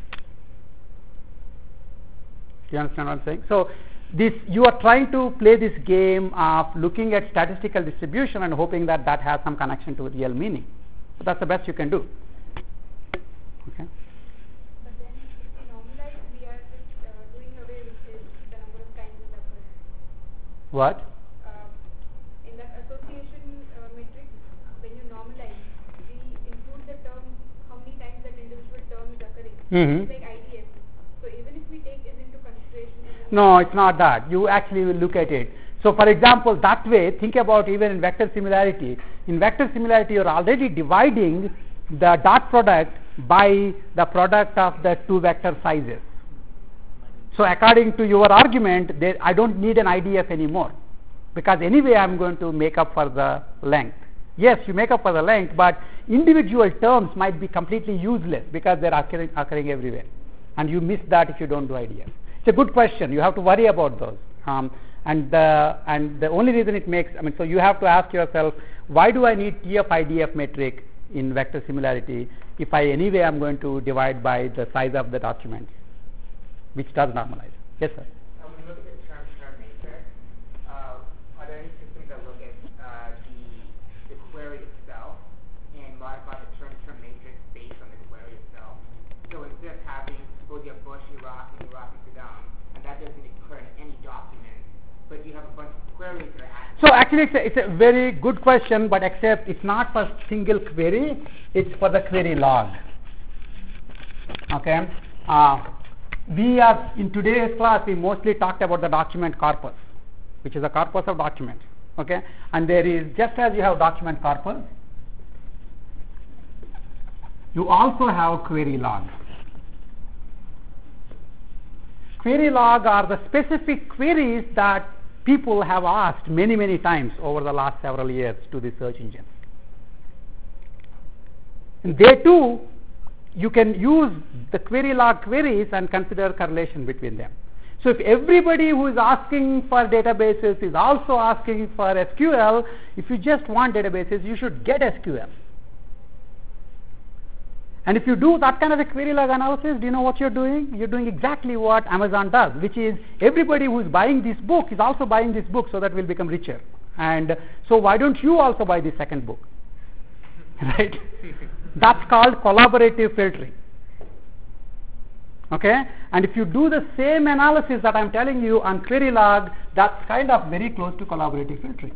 Do you understand what I'm saying? So, this you are trying to play this game of looking at statistical distribution and hoping that that has some connection to real meaning. So that's the best you can do. Okay. But then if we normalize, we are just uh, doing away with this, the number of times it occurs. What? Uh, in that association uh, matrix, when you normalize, we include the term, how many times that individual term is occurring. Mm-hmm. It's like I D F. So even if we take it into consideration. No, it's not that. You actually will look at it. So, for example, that way, think about even in vector similarity. In vector similarity, you are already dividing the dot product by the product of the two vector sizes. So according to your argument, there, I don't need an I D F anymore, because anyway I am going to make up for the length. Yes, you make up for the length, but individual terms might be completely useless because they are occurring, occurring everywhere, and you miss that if you don't do I D F. It's a good question. You have to worry about those. Um, and the and the only reason it makes, I mean, so you have to ask yourself, why do I need T F I D F metric in vector similarity if I anyway am going to divide by the size of the document, which does normalize? Yes, sir. Uh, when you look at the term term matrix, uh, are there any systems that look at uh, the, the query itself and modify the term term matrix based on the query itself? So instead of having, suppose you have Bush, Iraq, and Iraq and Saddam, and that doesn't occur in any document, but you have a bunch of queries that are active. So actually it's a, it's a very good question, but except it's not for single query, it's for the query log. Okay. Uh, we are, in today's class, we mostly talked about the document corpus, which is a corpus of documents. Okay. And there is, just as you have document corpus, you also have query log. Query log are the specific queries that people have asked many, many times over the last several years to the search engine. And they too, you can use the query log queries and consider correlation between them. So if everybody who is asking for databases is also asking for S Q L, if you just want databases, you should get S Q L. And if you do that kind of a query log analysis, do you know what you're doing? You're doing exactly what Amazon does, which is everybody who is buying this book is also buying this book, so that we'll become richer. And so why don't you also buy the second book? Right? That's called collaborative filtering. Okay? And if you do the same analysis that I'm telling you on query log, that's kind of very close to collaborative filtering.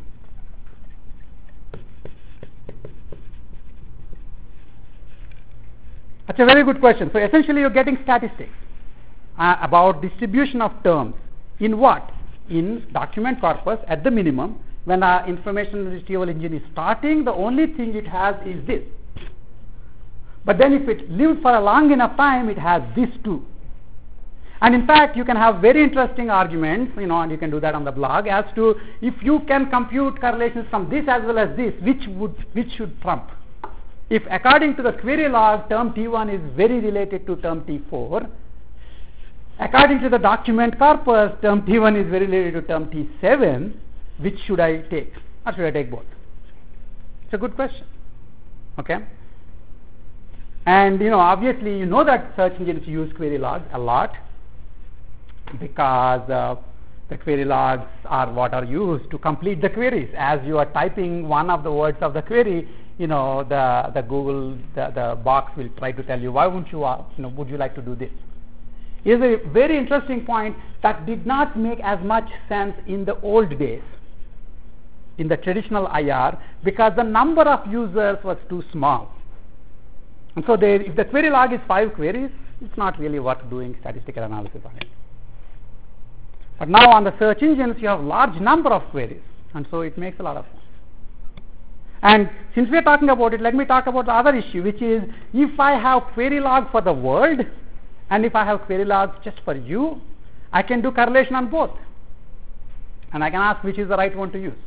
That's a very good question. So essentially you're getting statistics uh, about distribution of terms in what? In document corpus at the minimum. When our information retrieval engine is starting, the only thing it has is this. But then if it lives for a long enough time, it has this too. And in fact, you can have very interesting arguments, you know, and you can do that on the blog, as to if you can compute correlations from this as well as this, which would which should trump. If according to the query log, term T one is very related to term T four, according to the document corpus, term T one is very related to term T seven, which should I take? Or should I take both? It's a good question. Okay? And you know, obviously you know that search engines use query logs a lot, because uh, the query logs are what are used to complete the queries. As you are typing one of the words of the query, you know, the, the Google, the, the box will try to tell you, why won't you, uh, you know, would you like to do this? Is a very interesting point that did not make as much sense in the old days, in the traditional I R, because the number of users was too small. And so they, if the query log is five queries, it's not really worth doing statistical analysis on it. But now on the search engines, you have large number of queries, and so it makes a lot of sense. And since we are talking about it, let me talk about the other issue, which is if I have query log for the world, and if I have query logs just for you, I can do correlation on both. And I can ask which is the right one to use.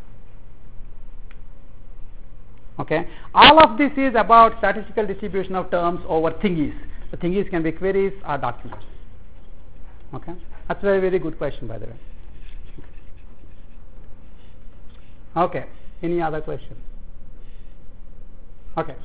Okay? All of this is about statistical distribution of terms over thingies. The thingies can be queries or documents. Okay? That's a very, very good question, by the way. Okay. Any other questions? Okay.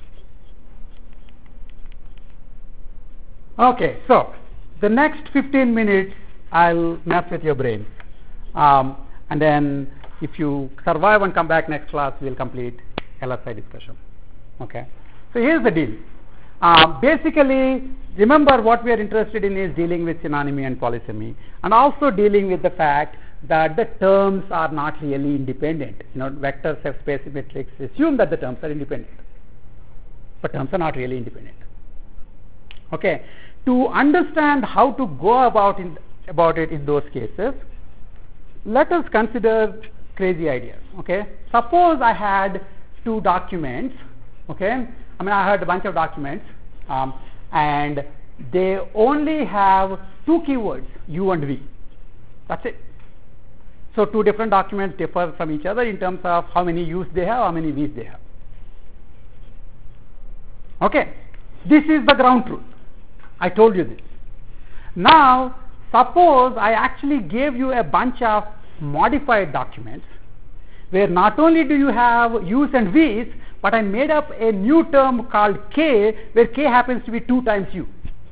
Okay, so the next fifteen minutes I'll mess with your brain. Um, and then if you survive and come back next class, we'll complete L S I discussion. Okay. So here's the deal. Uh, basically, remember what we are interested in is dealing with synonymy and polysemy, and also dealing with the fact that the terms are not really independent. You know, vector subspace metrics assume that the terms are independent, but terms are not really independent. Okay. To understand how to go about in, about it in those cases, let us consider crazy ideas. Okay. Suppose I had two documents. Okay. I mean, I had a bunch of documents, um, and they only have two keywords, u and v. That's it. So two different documents differ from each other in terms of how many u's they have, how many v's they have. Okay, this is the ground truth. I told you this. Now, suppose I actually gave you a bunch of modified documents where not only do you have u's and v's, but I made up a new term called k, where k happens to be two times u.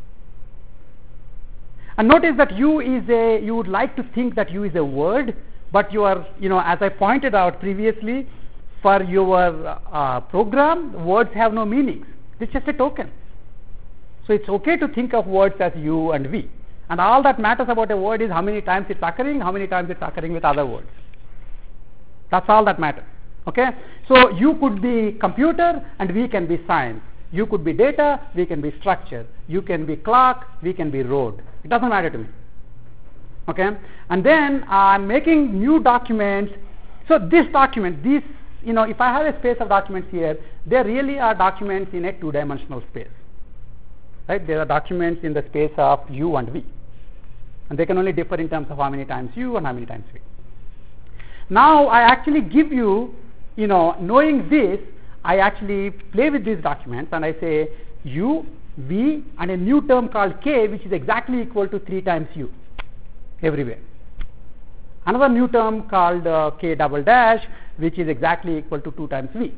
And notice that u is a, you would like to think that u is a word, but you are, you know, as I pointed out previously, for your uh, program, words have no meanings. It's just a token. So it's okay to think of words as u and v. And all that matters about a word is how many times it's occurring, how many times it's occurring with other words. That's all that matters. Okay? So u could be computer and v can be science. U could be data, v can be structure. U can be clock, v can be road. It doesn't matter to me. Okay? And then I'm making new documents. So this document, these, you know, if I have a space of documents here, they really are documents in a two-dimensional space. Right? They are documents in the space of u and v. And they can only differ in terms of how many times u and how many times v. Now I actually give you, you know, knowing this, I actually play with these documents and I say u, v, and a new term called k, which is exactly equal to three times u everywhere. Another new term called uh, k double dash, which is exactly equal to two times v.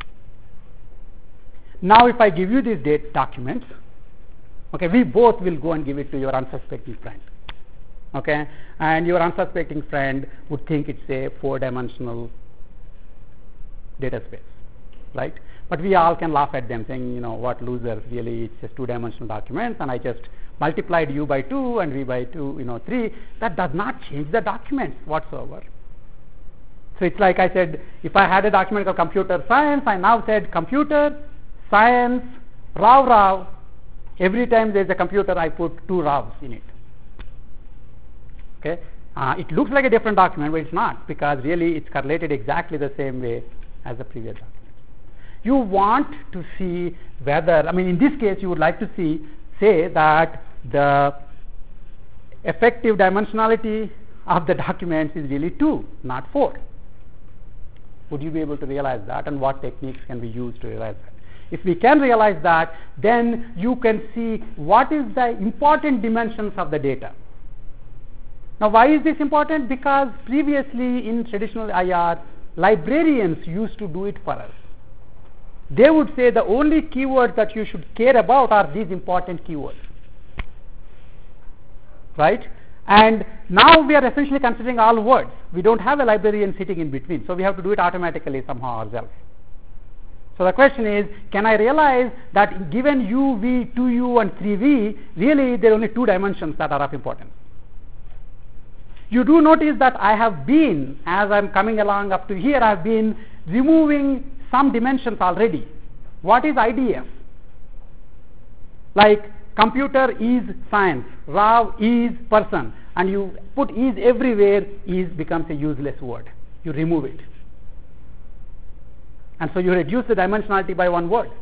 Now if I give you these date documents, okay, we both will go and give it to your unsuspecting friend. Okay, and your unsuspecting friend would think it's a four-dimensional data space, right? But we all can laugh at them, saying, you know, what losers, really, it's just two-dimensional documents, and I just multiplied u by two and v by two, you know, three. That does not change the documents whatsoever. So it's like I said, if I had a document called computer science, I now said computer, science, raw raw. Every time there's a computer, I put two raws in it. Okay, uh, it looks like a different document, but it's not, because really it's correlated exactly the same way as the previous document. You want to see whether, I mean, in this case, you would like to see, say that the effective dimensionality of the documents is really two, not four. Would you be able to realize that, and what techniques can we use to realize that? If we can realize that, then you can see what is the important dimensions of the data. Now, why is this important? Because previously in traditional I R, librarians used to do it for us. They would say the only keywords that you should care about are these important keywords. Right? And now we are essentially considering all words. We don't have a librarian sitting in between, so we have to do it automatically somehow ourselves. So the question is, can I realize that given u, v, two u and three v, really there are only two dimensions that are of importance? You do notice that I have been, as I am coming along up to here, I have been removing some dimensions already. What is I D F? Like computer is science, raw is person, and you put is everywhere, is becomes a useless word. You remove it. And so you reduce the dimensionality by one word.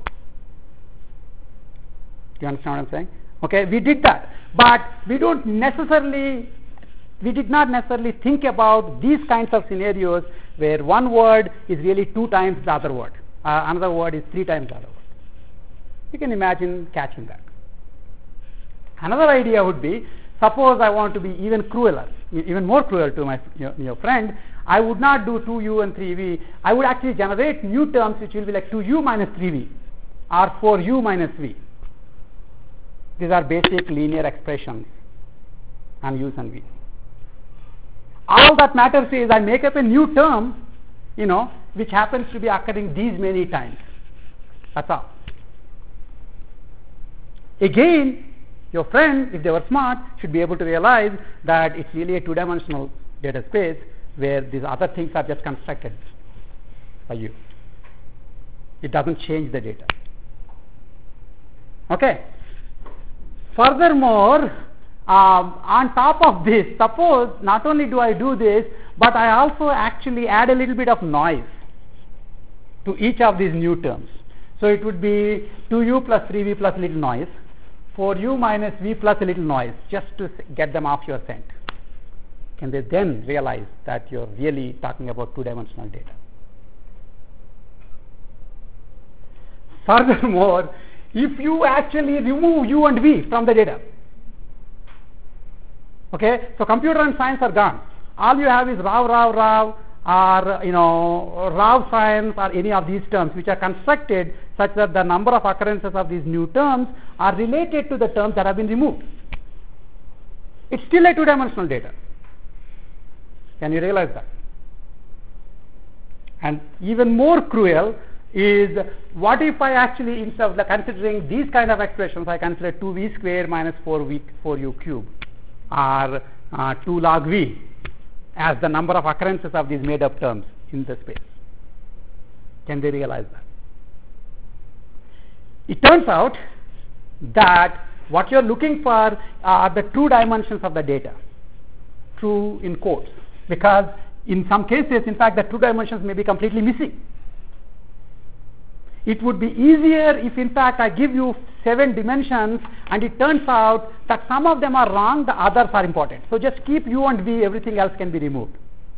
Do you understand what I'm saying? Okay, we did that. But we don't necessarily, we did not necessarily think about these kinds of scenarios where one word is really two times the other word. Uh, another word is three times the other word. You can imagine catching that. Another idea would be, suppose I want to be even crueler, even more cruel to my your, your friend. I would not do two u and three v. I would actually generate new terms which will be like two u minus three v or four u minus v. These are basic linear expressions on u's and v's. All that matters is I make up a new term, you know, which happens to be occurring these many times. That's all. Again, your friend, if they were smart, should be able to realize that it's really a two-dimensional data space where these other things are just constructed by you. It doesn't change the data. Okay. Furthermore, um, on top of this, suppose not only do I do this, but I also actually add a little bit of noise to each of these new terms. So it would be two u plus three v plus a little noise, four u minus v plus a little noise, just to get them off your scent. Can they then realize that you're really talking about two-dimensional data? Furthermore, if you actually remove u and v from the data, okay, so computer and science are gone. All you have is raw, raw, raw, or you know, raw science, or any of these terms which are constructed such that the number of occurrences of these new terms are related to the terms that have been removed. It's still a two-dimensional data. Can you realize that? And even more cruel is, what if I actually, instead of considering these kind of expressions, I consider two v square minus four v four u cube, or uh, two log v as the number of occurrences of these made up terms in the space. Can they realize that? It turns out that what you're looking for are the true dimensions of the data, true in quotes, because in some cases, in fact, the two dimensions may be completely missing. It would be easier if, in fact, I give you seven dimensions and it turns out that some of them are wrong, the others are important. So just keep u and v, everything else can be removed.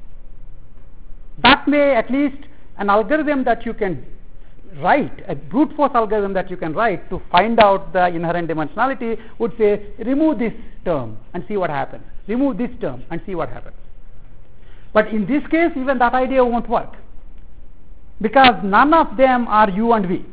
That may, at least an algorithm that you can write, a brute force algorithm that you can write to find out the inherent dimensionality would say, remove this term and see what happens. Remove this term and see what happens. But in this case, even that idea won't work, because none of them are u and v.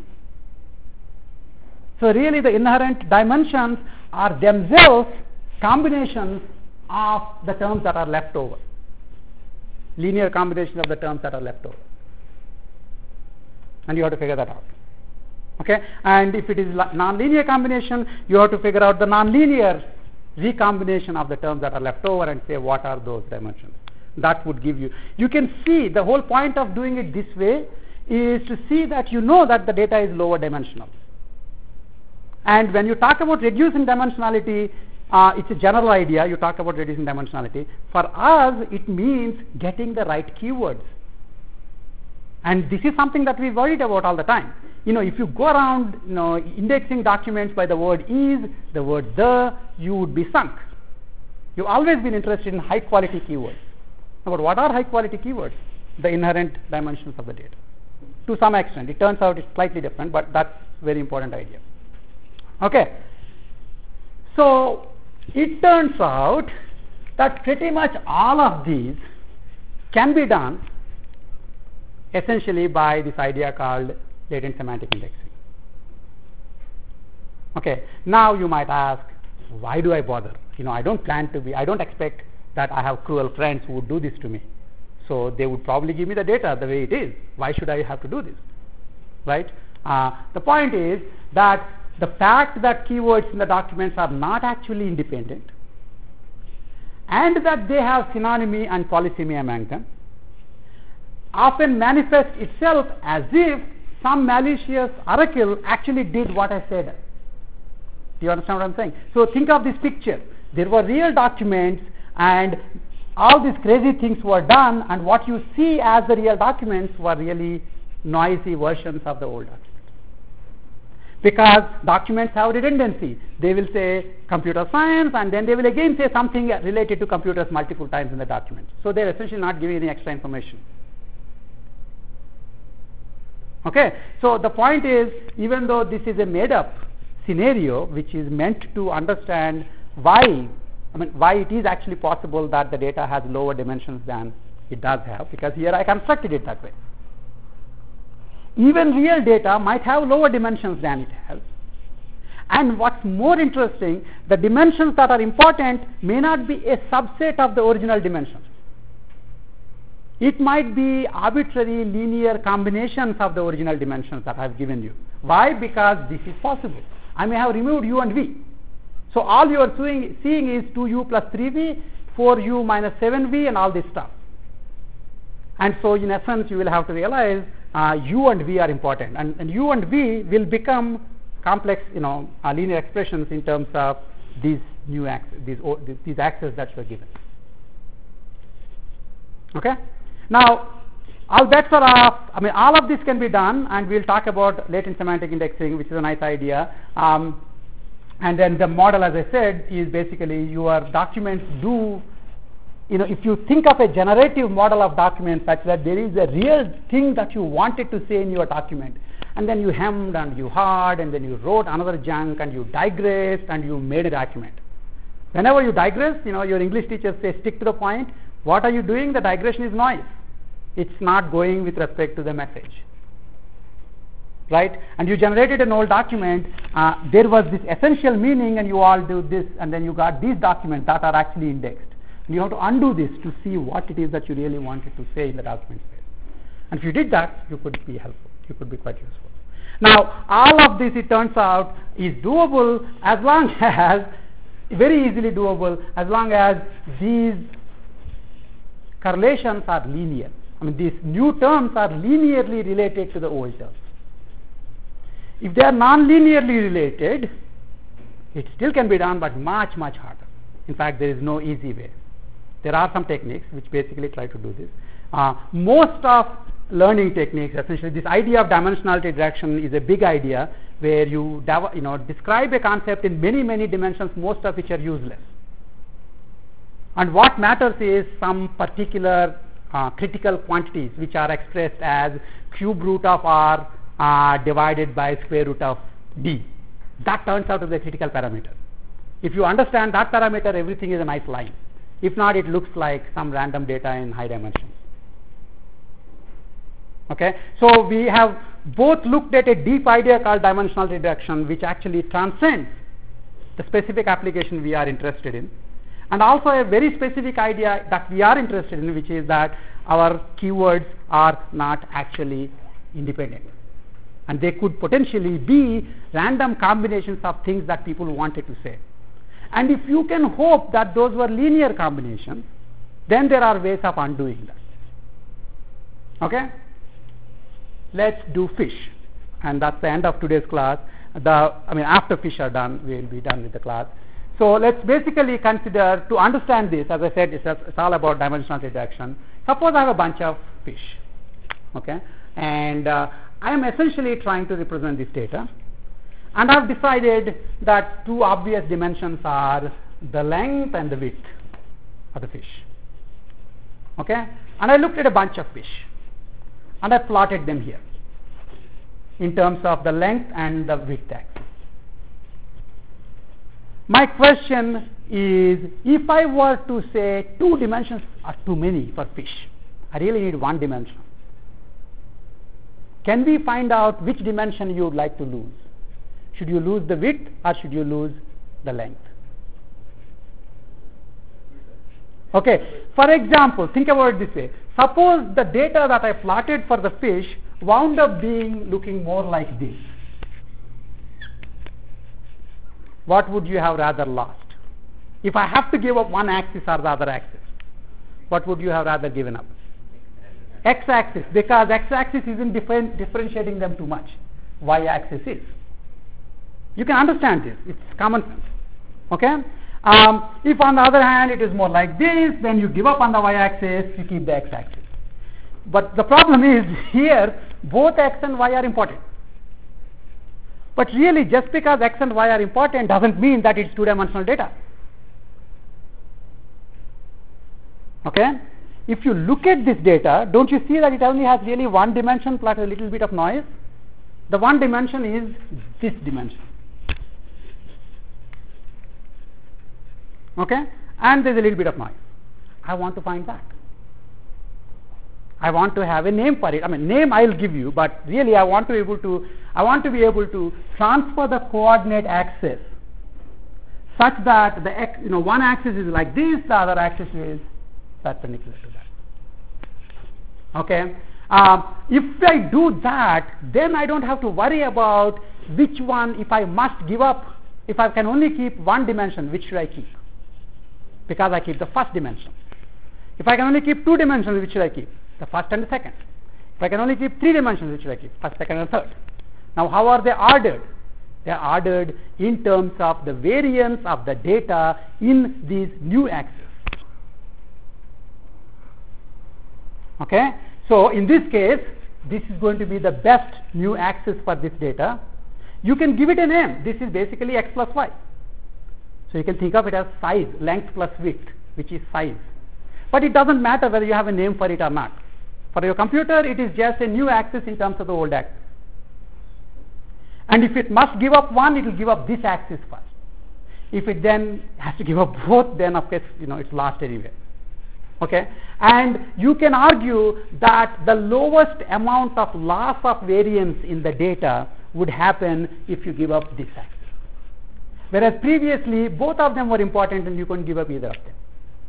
So really the inherent dimensions are themselves combinations of the terms that are left over, linear combinations of the terms that are left over. And you have to figure that out. Okay? And if it is non-linear combination, you have to figure out the non-linear recombination of the terms that are left over and say what are those dimensions. That would give you, you can see the whole point of doing it this way is to see that you know that the data is lower dimensional. And when you talk about reducing dimensionality, uh, it's a general idea. You talk about reducing dimensionality. For us, it means getting the right keywords. And this is something that we worried about all the time. You know, if you go around, you know, indexing documents by the word is, the word the, you would be sunk. You've always been interested in high quality keywords. Now, but what are high quality keywords? The inherent dimensions of the data. To some extent, it turns out it's slightly different, but that's a very important idea. Okay. So it turns out that pretty much all of these can be done essentially by this idea called latent semantic indexing. Okay. Now you might ask, why do I bother? You know, I don't plan to be, I don't expect that I have cruel friends who would do this to me. So they would probably give me the data the way it is. Why should I have to do this? Right? Uh, the point is that the fact that keywords in the documents are not actually independent, and that they have synonymy and polysemy among them, often manifests itself as if some malicious oracle actually did what I said. Do you understand what I'm saying? So think of this picture. There were real documents and all these crazy things were done, and what you see as the real documents were really noisy versions of the old documents. Because documents have redundancy. They will say computer science and then they will again say something related to computers multiple times in the document. So they are essentially not giving any extra information. Okay, so the point is, even though this is a made up scenario which is meant to understand why, I mean, why it is actually possible that the data has lower dimensions than it does have, because here I constructed it that way. Even real data might have lower dimensions than it has. And what's more interesting, the dimensions that are important may not be a subset of the original dimensions. It might be arbitrary linear combinations of the original dimensions that I've given you. Why? Because this is possible. I may have removed u and v. So all you are seeing, seeing is two u plus three v, four u minus seven v, and all this stuff. And so in essence, you will have to realize uh, u and v are important, and, and u and v will become complex, you know, uh, linear expressions in terms of these new axes, these these axes that were given. Okay. Now, all bets are off. I mean, all of this can be done, and we'll talk about latent semantic indexing, which is a nice idea. Um, and then the model, as I said, is basically your documents do, you know, if you think of a generative model of documents such that there is a real thing that you wanted to say in your document, and then you hemmed and you hawed, and then you wrote another junk, and you digressed, and you made a document. Whenever you digress, you know, your English teachers say stick to the point. What are you doing? The digression is noise. It's not going with respect to the message. Right? And you generated an old document, uh, there was this essential meaning, and you all do this, and then you got these documents that are actually indexed. And you have to undo this to see what it is that you really wanted to say in the document space. And if you did that, you could be helpful. You could be quite useful. Now, all of this, it turns out, is doable as long as, very easily doable, as long as these correlations are linear. I mean, these new terms are linearly related to the old terms. If they are non-linearly related, it still can be done, but much, much harder. In fact, there is no easy way. There are some techniques which basically try to do this. Uh, most of learning techniques, essentially, this idea of dimensionality reduction is a big idea where you, you know, describe a concept in many, many dimensions, most of which are useless. And what matters is some particular uh, critical quantities which are expressed as cube root of r uh, divided by square root of d. That turns out to be a critical parameter. If you understand that parameter, everything is a nice line. If not, it looks like some random data in high dimensions. Okay, so we have both looked at a deep idea called dimensional reduction, which actually transcends the specific application we are interested in, and also a very specific idea that we are interested in, which is that our keywords are not actually independent, and they could potentially be random combinations of things that people wanted to say. And if you can hope that those were linear combinations, then there are ways of undoing that. Okay? Let's do fish, and that's the end of today's class. The, I mean, after fish are done, we will be done with the class. So let's basically consider, to understand this, as I said, it's, it's all about dimensional reduction. Suppose I have a bunch of fish, okay, and uh, I am essentially trying to represent this data, and I have decided that two obvious dimensions are the length and the width of the fish, okay, and I looked at a bunch of fish, and I plotted them here in terms of the length and the width axis. My question is, if I were to say two dimensions are too many for fish, I really need one dimension. Can we find out which dimension you would like to lose? Should you lose the width or should you lose the length? Okay, for example, think about it this way. Suppose the data that I plotted for the fish wound up being looking more like this. What would you have rather lost? If I have to give up one axis or the other axis, what would you have rather given up? X-axis, because x-axis isn't different, differentiating them too much. Y-axis is. You can understand this. It's common sense. Okay? Um, if on the other hand it is more like this, then you give up on the y-axis, you keep the x-axis. But the problem is here, both x and y are important. But really, just because x and y are important doesn't mean that it's two-dimensional data. Okay? If you look at this data, don't you see that it only has really one dimension plus a little bit of noise? The one dimension is this dimension. Okay? And there's a little bit of noise. I want to find that. I want to have a name for it. I mean, name I'll give you, but really I want to be able to, I want to be able to transfer the coordinate axis such that the x, you know, one axis is like this, the other axis is perpendicular to that. Okay? Um, if I do that, then I don't have to worry about which one, if I must give up, if I can only keep one dimension, which should I keep? Because I keep the first dimension. If I can only keep two dimensions, which should I keep? The first and the second. If I can only keep three dimensions, which should I keep? First, second, and third. Now, how are they ordered? They are ordered in terms of the variance of the data in these new axes. Okay? So in this case, this is going to be the best new axis for this data. You can give it a name. This is basically x plus y. So you can think of it as size, length plus width, which is size. But it doesn't matter whether you have a name for it or not. For your computer, it is just a new axis in terms of the old axis. And if it must give up one, it will give up this axis first. If it then has to give up both, then of course, you know, it's lost anyway. Okay? And you can argue that the lowest amount of loss of variance in the data would happen if you give up this axis. Whereas previously, both of them were important and you couldn't give up either of them.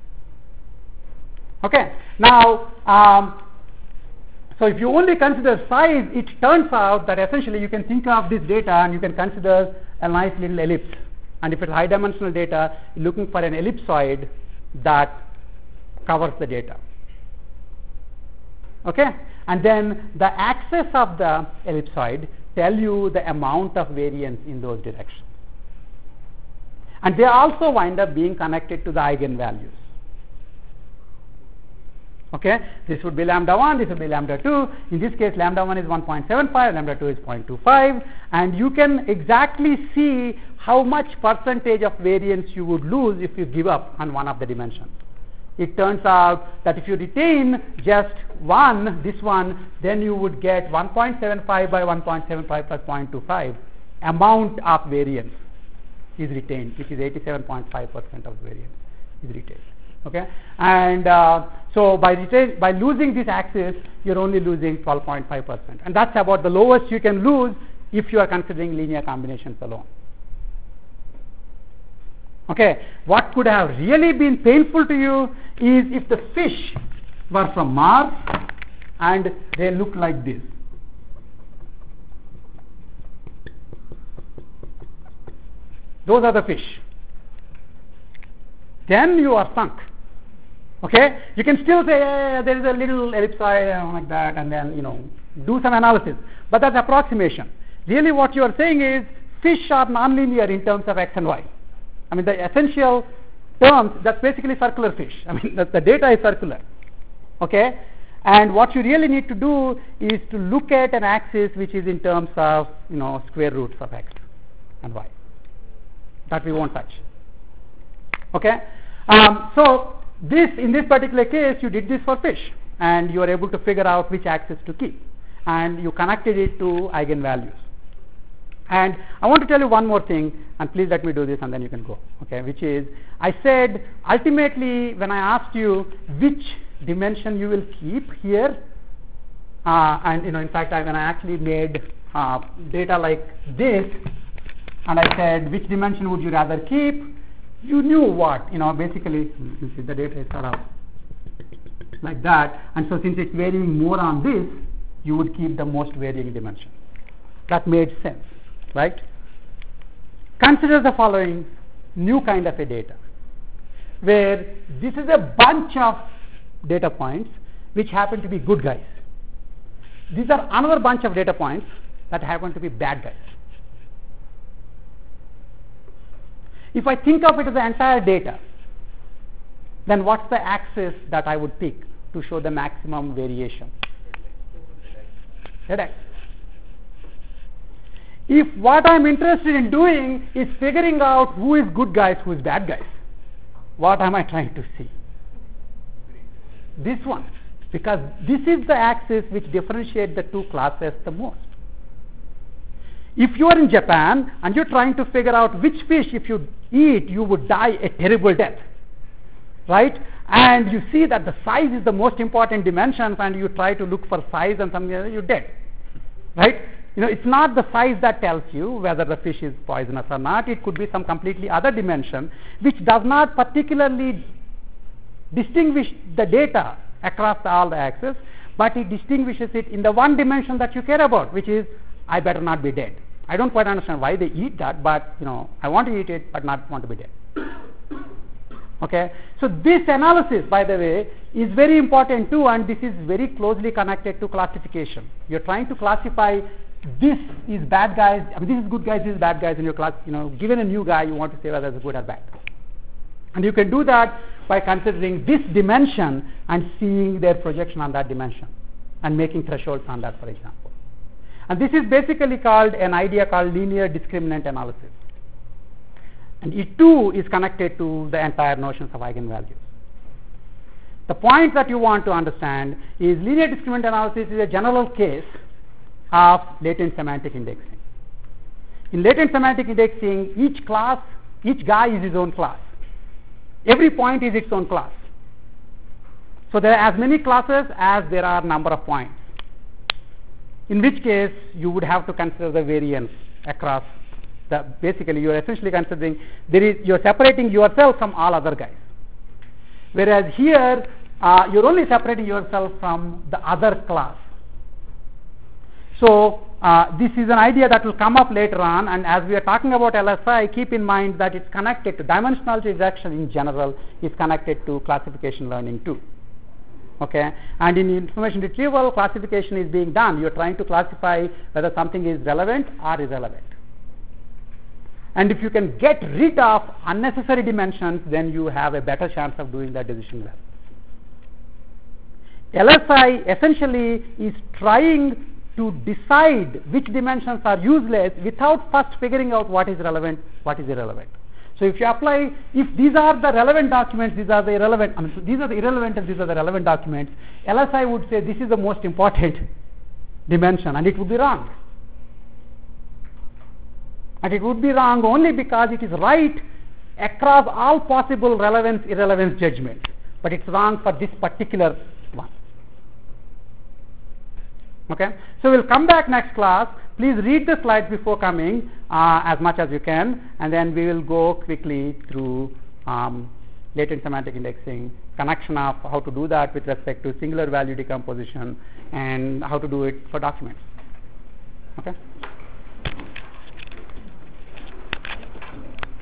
Okay? Now, um, so if you only consider size, it turns out that essentially you can think of this data and you can consider a nice little ellipse. And if it's high dimensional data, you're looking for an ellipsoid that covers the data. Okay? And then the axis of the ellipsoid tell you the amount of variance in those directions. And they also wind up being connected to the eigenvalues. Okay? This would be lambda one, this would be lambda two. In this case, lambda one is one point seven five, lambda two is zero point two five. And you can exactly see how much percentage of variance you would lose if you give up on one of the dimensions. It turns out that if you retain just one, this one, then you would get one point seven five by one point seven five plus zero point two five amount of variance is retained, which is eighty-seven point five percent of variance is retained. Okay, and uh, so by retain, by losing this axis, you're only losing twelve point five percent, and that's about the lowest you can lose if you are considering linear combinations alone. Okay, what could have really been painful to you is if the fish were from Mars and they look like this. Those are the fish. Then you are sunk. Okay, you can still say eh, there is a little ellipsoid like that, and then you know do some analysis, but that's approximation. Really, what you are saying is fish are nonlinear in terms of x and y. I mean, the essential terms, that's basically circular fish. I mean, the, the data is circular. Okay, and what you really need to do is to look at an axis which is in terms of you know square roots of x and y. That we won't touch. Okay, um, so this in this particular case you did this for fish, and you are able to figure out which axis to keep, and you connected it to eigenvalues. And I want to tell you one more thing, and please let me do this, and then you can go. Okay, which is I said ultimately when I asked you which dimension you will keep here, uh, and you know in fact I, when I actually made uh, data like this. And I said, which dimension would you rather keep? You knew what, you know, basically, you see the data is sort of like that. And so since it's varying more on this, you would keep the most varying dimension. That made sense, right? Consider the following new kind of a data, where this is a bunch of data points which happen to be good guys. These are another bunch of data points that happen to be bad guys. If I think of it as the entire data, then what's the axis that I would pick to show the maximum variation? Headache. If what I'm interested in doing is figuring out who is good guys, who is bad guys, what am I trying to see? This one, because this is the axis which differentiates the two classes the most. If you are in Japan and you're trying to figure out which fish, if you eat, you would die a terrible death, right? And you see that the size is the most important dimension, and you try to look for size and something else, you're dead, right? You know, it's not the size that tells you whether the fish is poisonous or not. It could be some completely other dimension which does not particularly distinguish the data across all the axes, but it distinguishes it in the one dimension that you care about, which is I better not be dead. I don't quite understand why they eat that, but you know, I want to eat it, but not want to be dead. Okay, so this analysis, by the way, is very important too, and this is very closely connected to classification. You're trying to classify this is bad guys, I mean, this is good guys, this is bad guys in your class. You know, given a new guy, you want to say whether it's good or bad, and you can do that by considering this dimension and seeing their projection on that dimension. and making thresholds on that, for example. And this is basically called an idea called linear discriminant analysis. And it too is connected to the entire notions of eigenvalues. The point that you want to understand is linear discriminant analysis is a general case of latent semantic indexing. In latent semantic indexing, each class, each guy is his own class. Every point is its own class. So there are as many classes as there are number of points. In which case, you would have to consider the variance across the, basically you are essentially considering, there is, you are separating yourself from all other guys. Whereas here, uh, you are only separating yourself from the other class. So uh, this is an idea that will come up later on, and as we are talking about L S I, keep in mind that it's connected to dimensionality reduction in general is connected to classification learning too. Okay, and in information retrieval, classification is being done. You are trying to classify whether something is relevant or irrelevant. And if you can get rid of unnecessary dimensions, then you have a better chance of doing that decision well. L S I essentially is trying to decide which dimensions are useless without first figuring out what is relevant, what is irrelevant. So if you apply, if these are the relevant documents, these are the irrelevant, I mean, so these are the irrelevant and these are the relevant documents, L S I would say this is the most important dimension, and it would be wrong. And it would be wrong only because it is right across all possible relevance, irrelevance judgments, but it's wrong for this particular one. Okay, so we'll come back next class. Please read the slides before coming uh, as much as you can, and then we will go quickly through um, latent semantic indexing, connection of how to do that with respect to singular value decomposition, and how to do it for documents. Okay.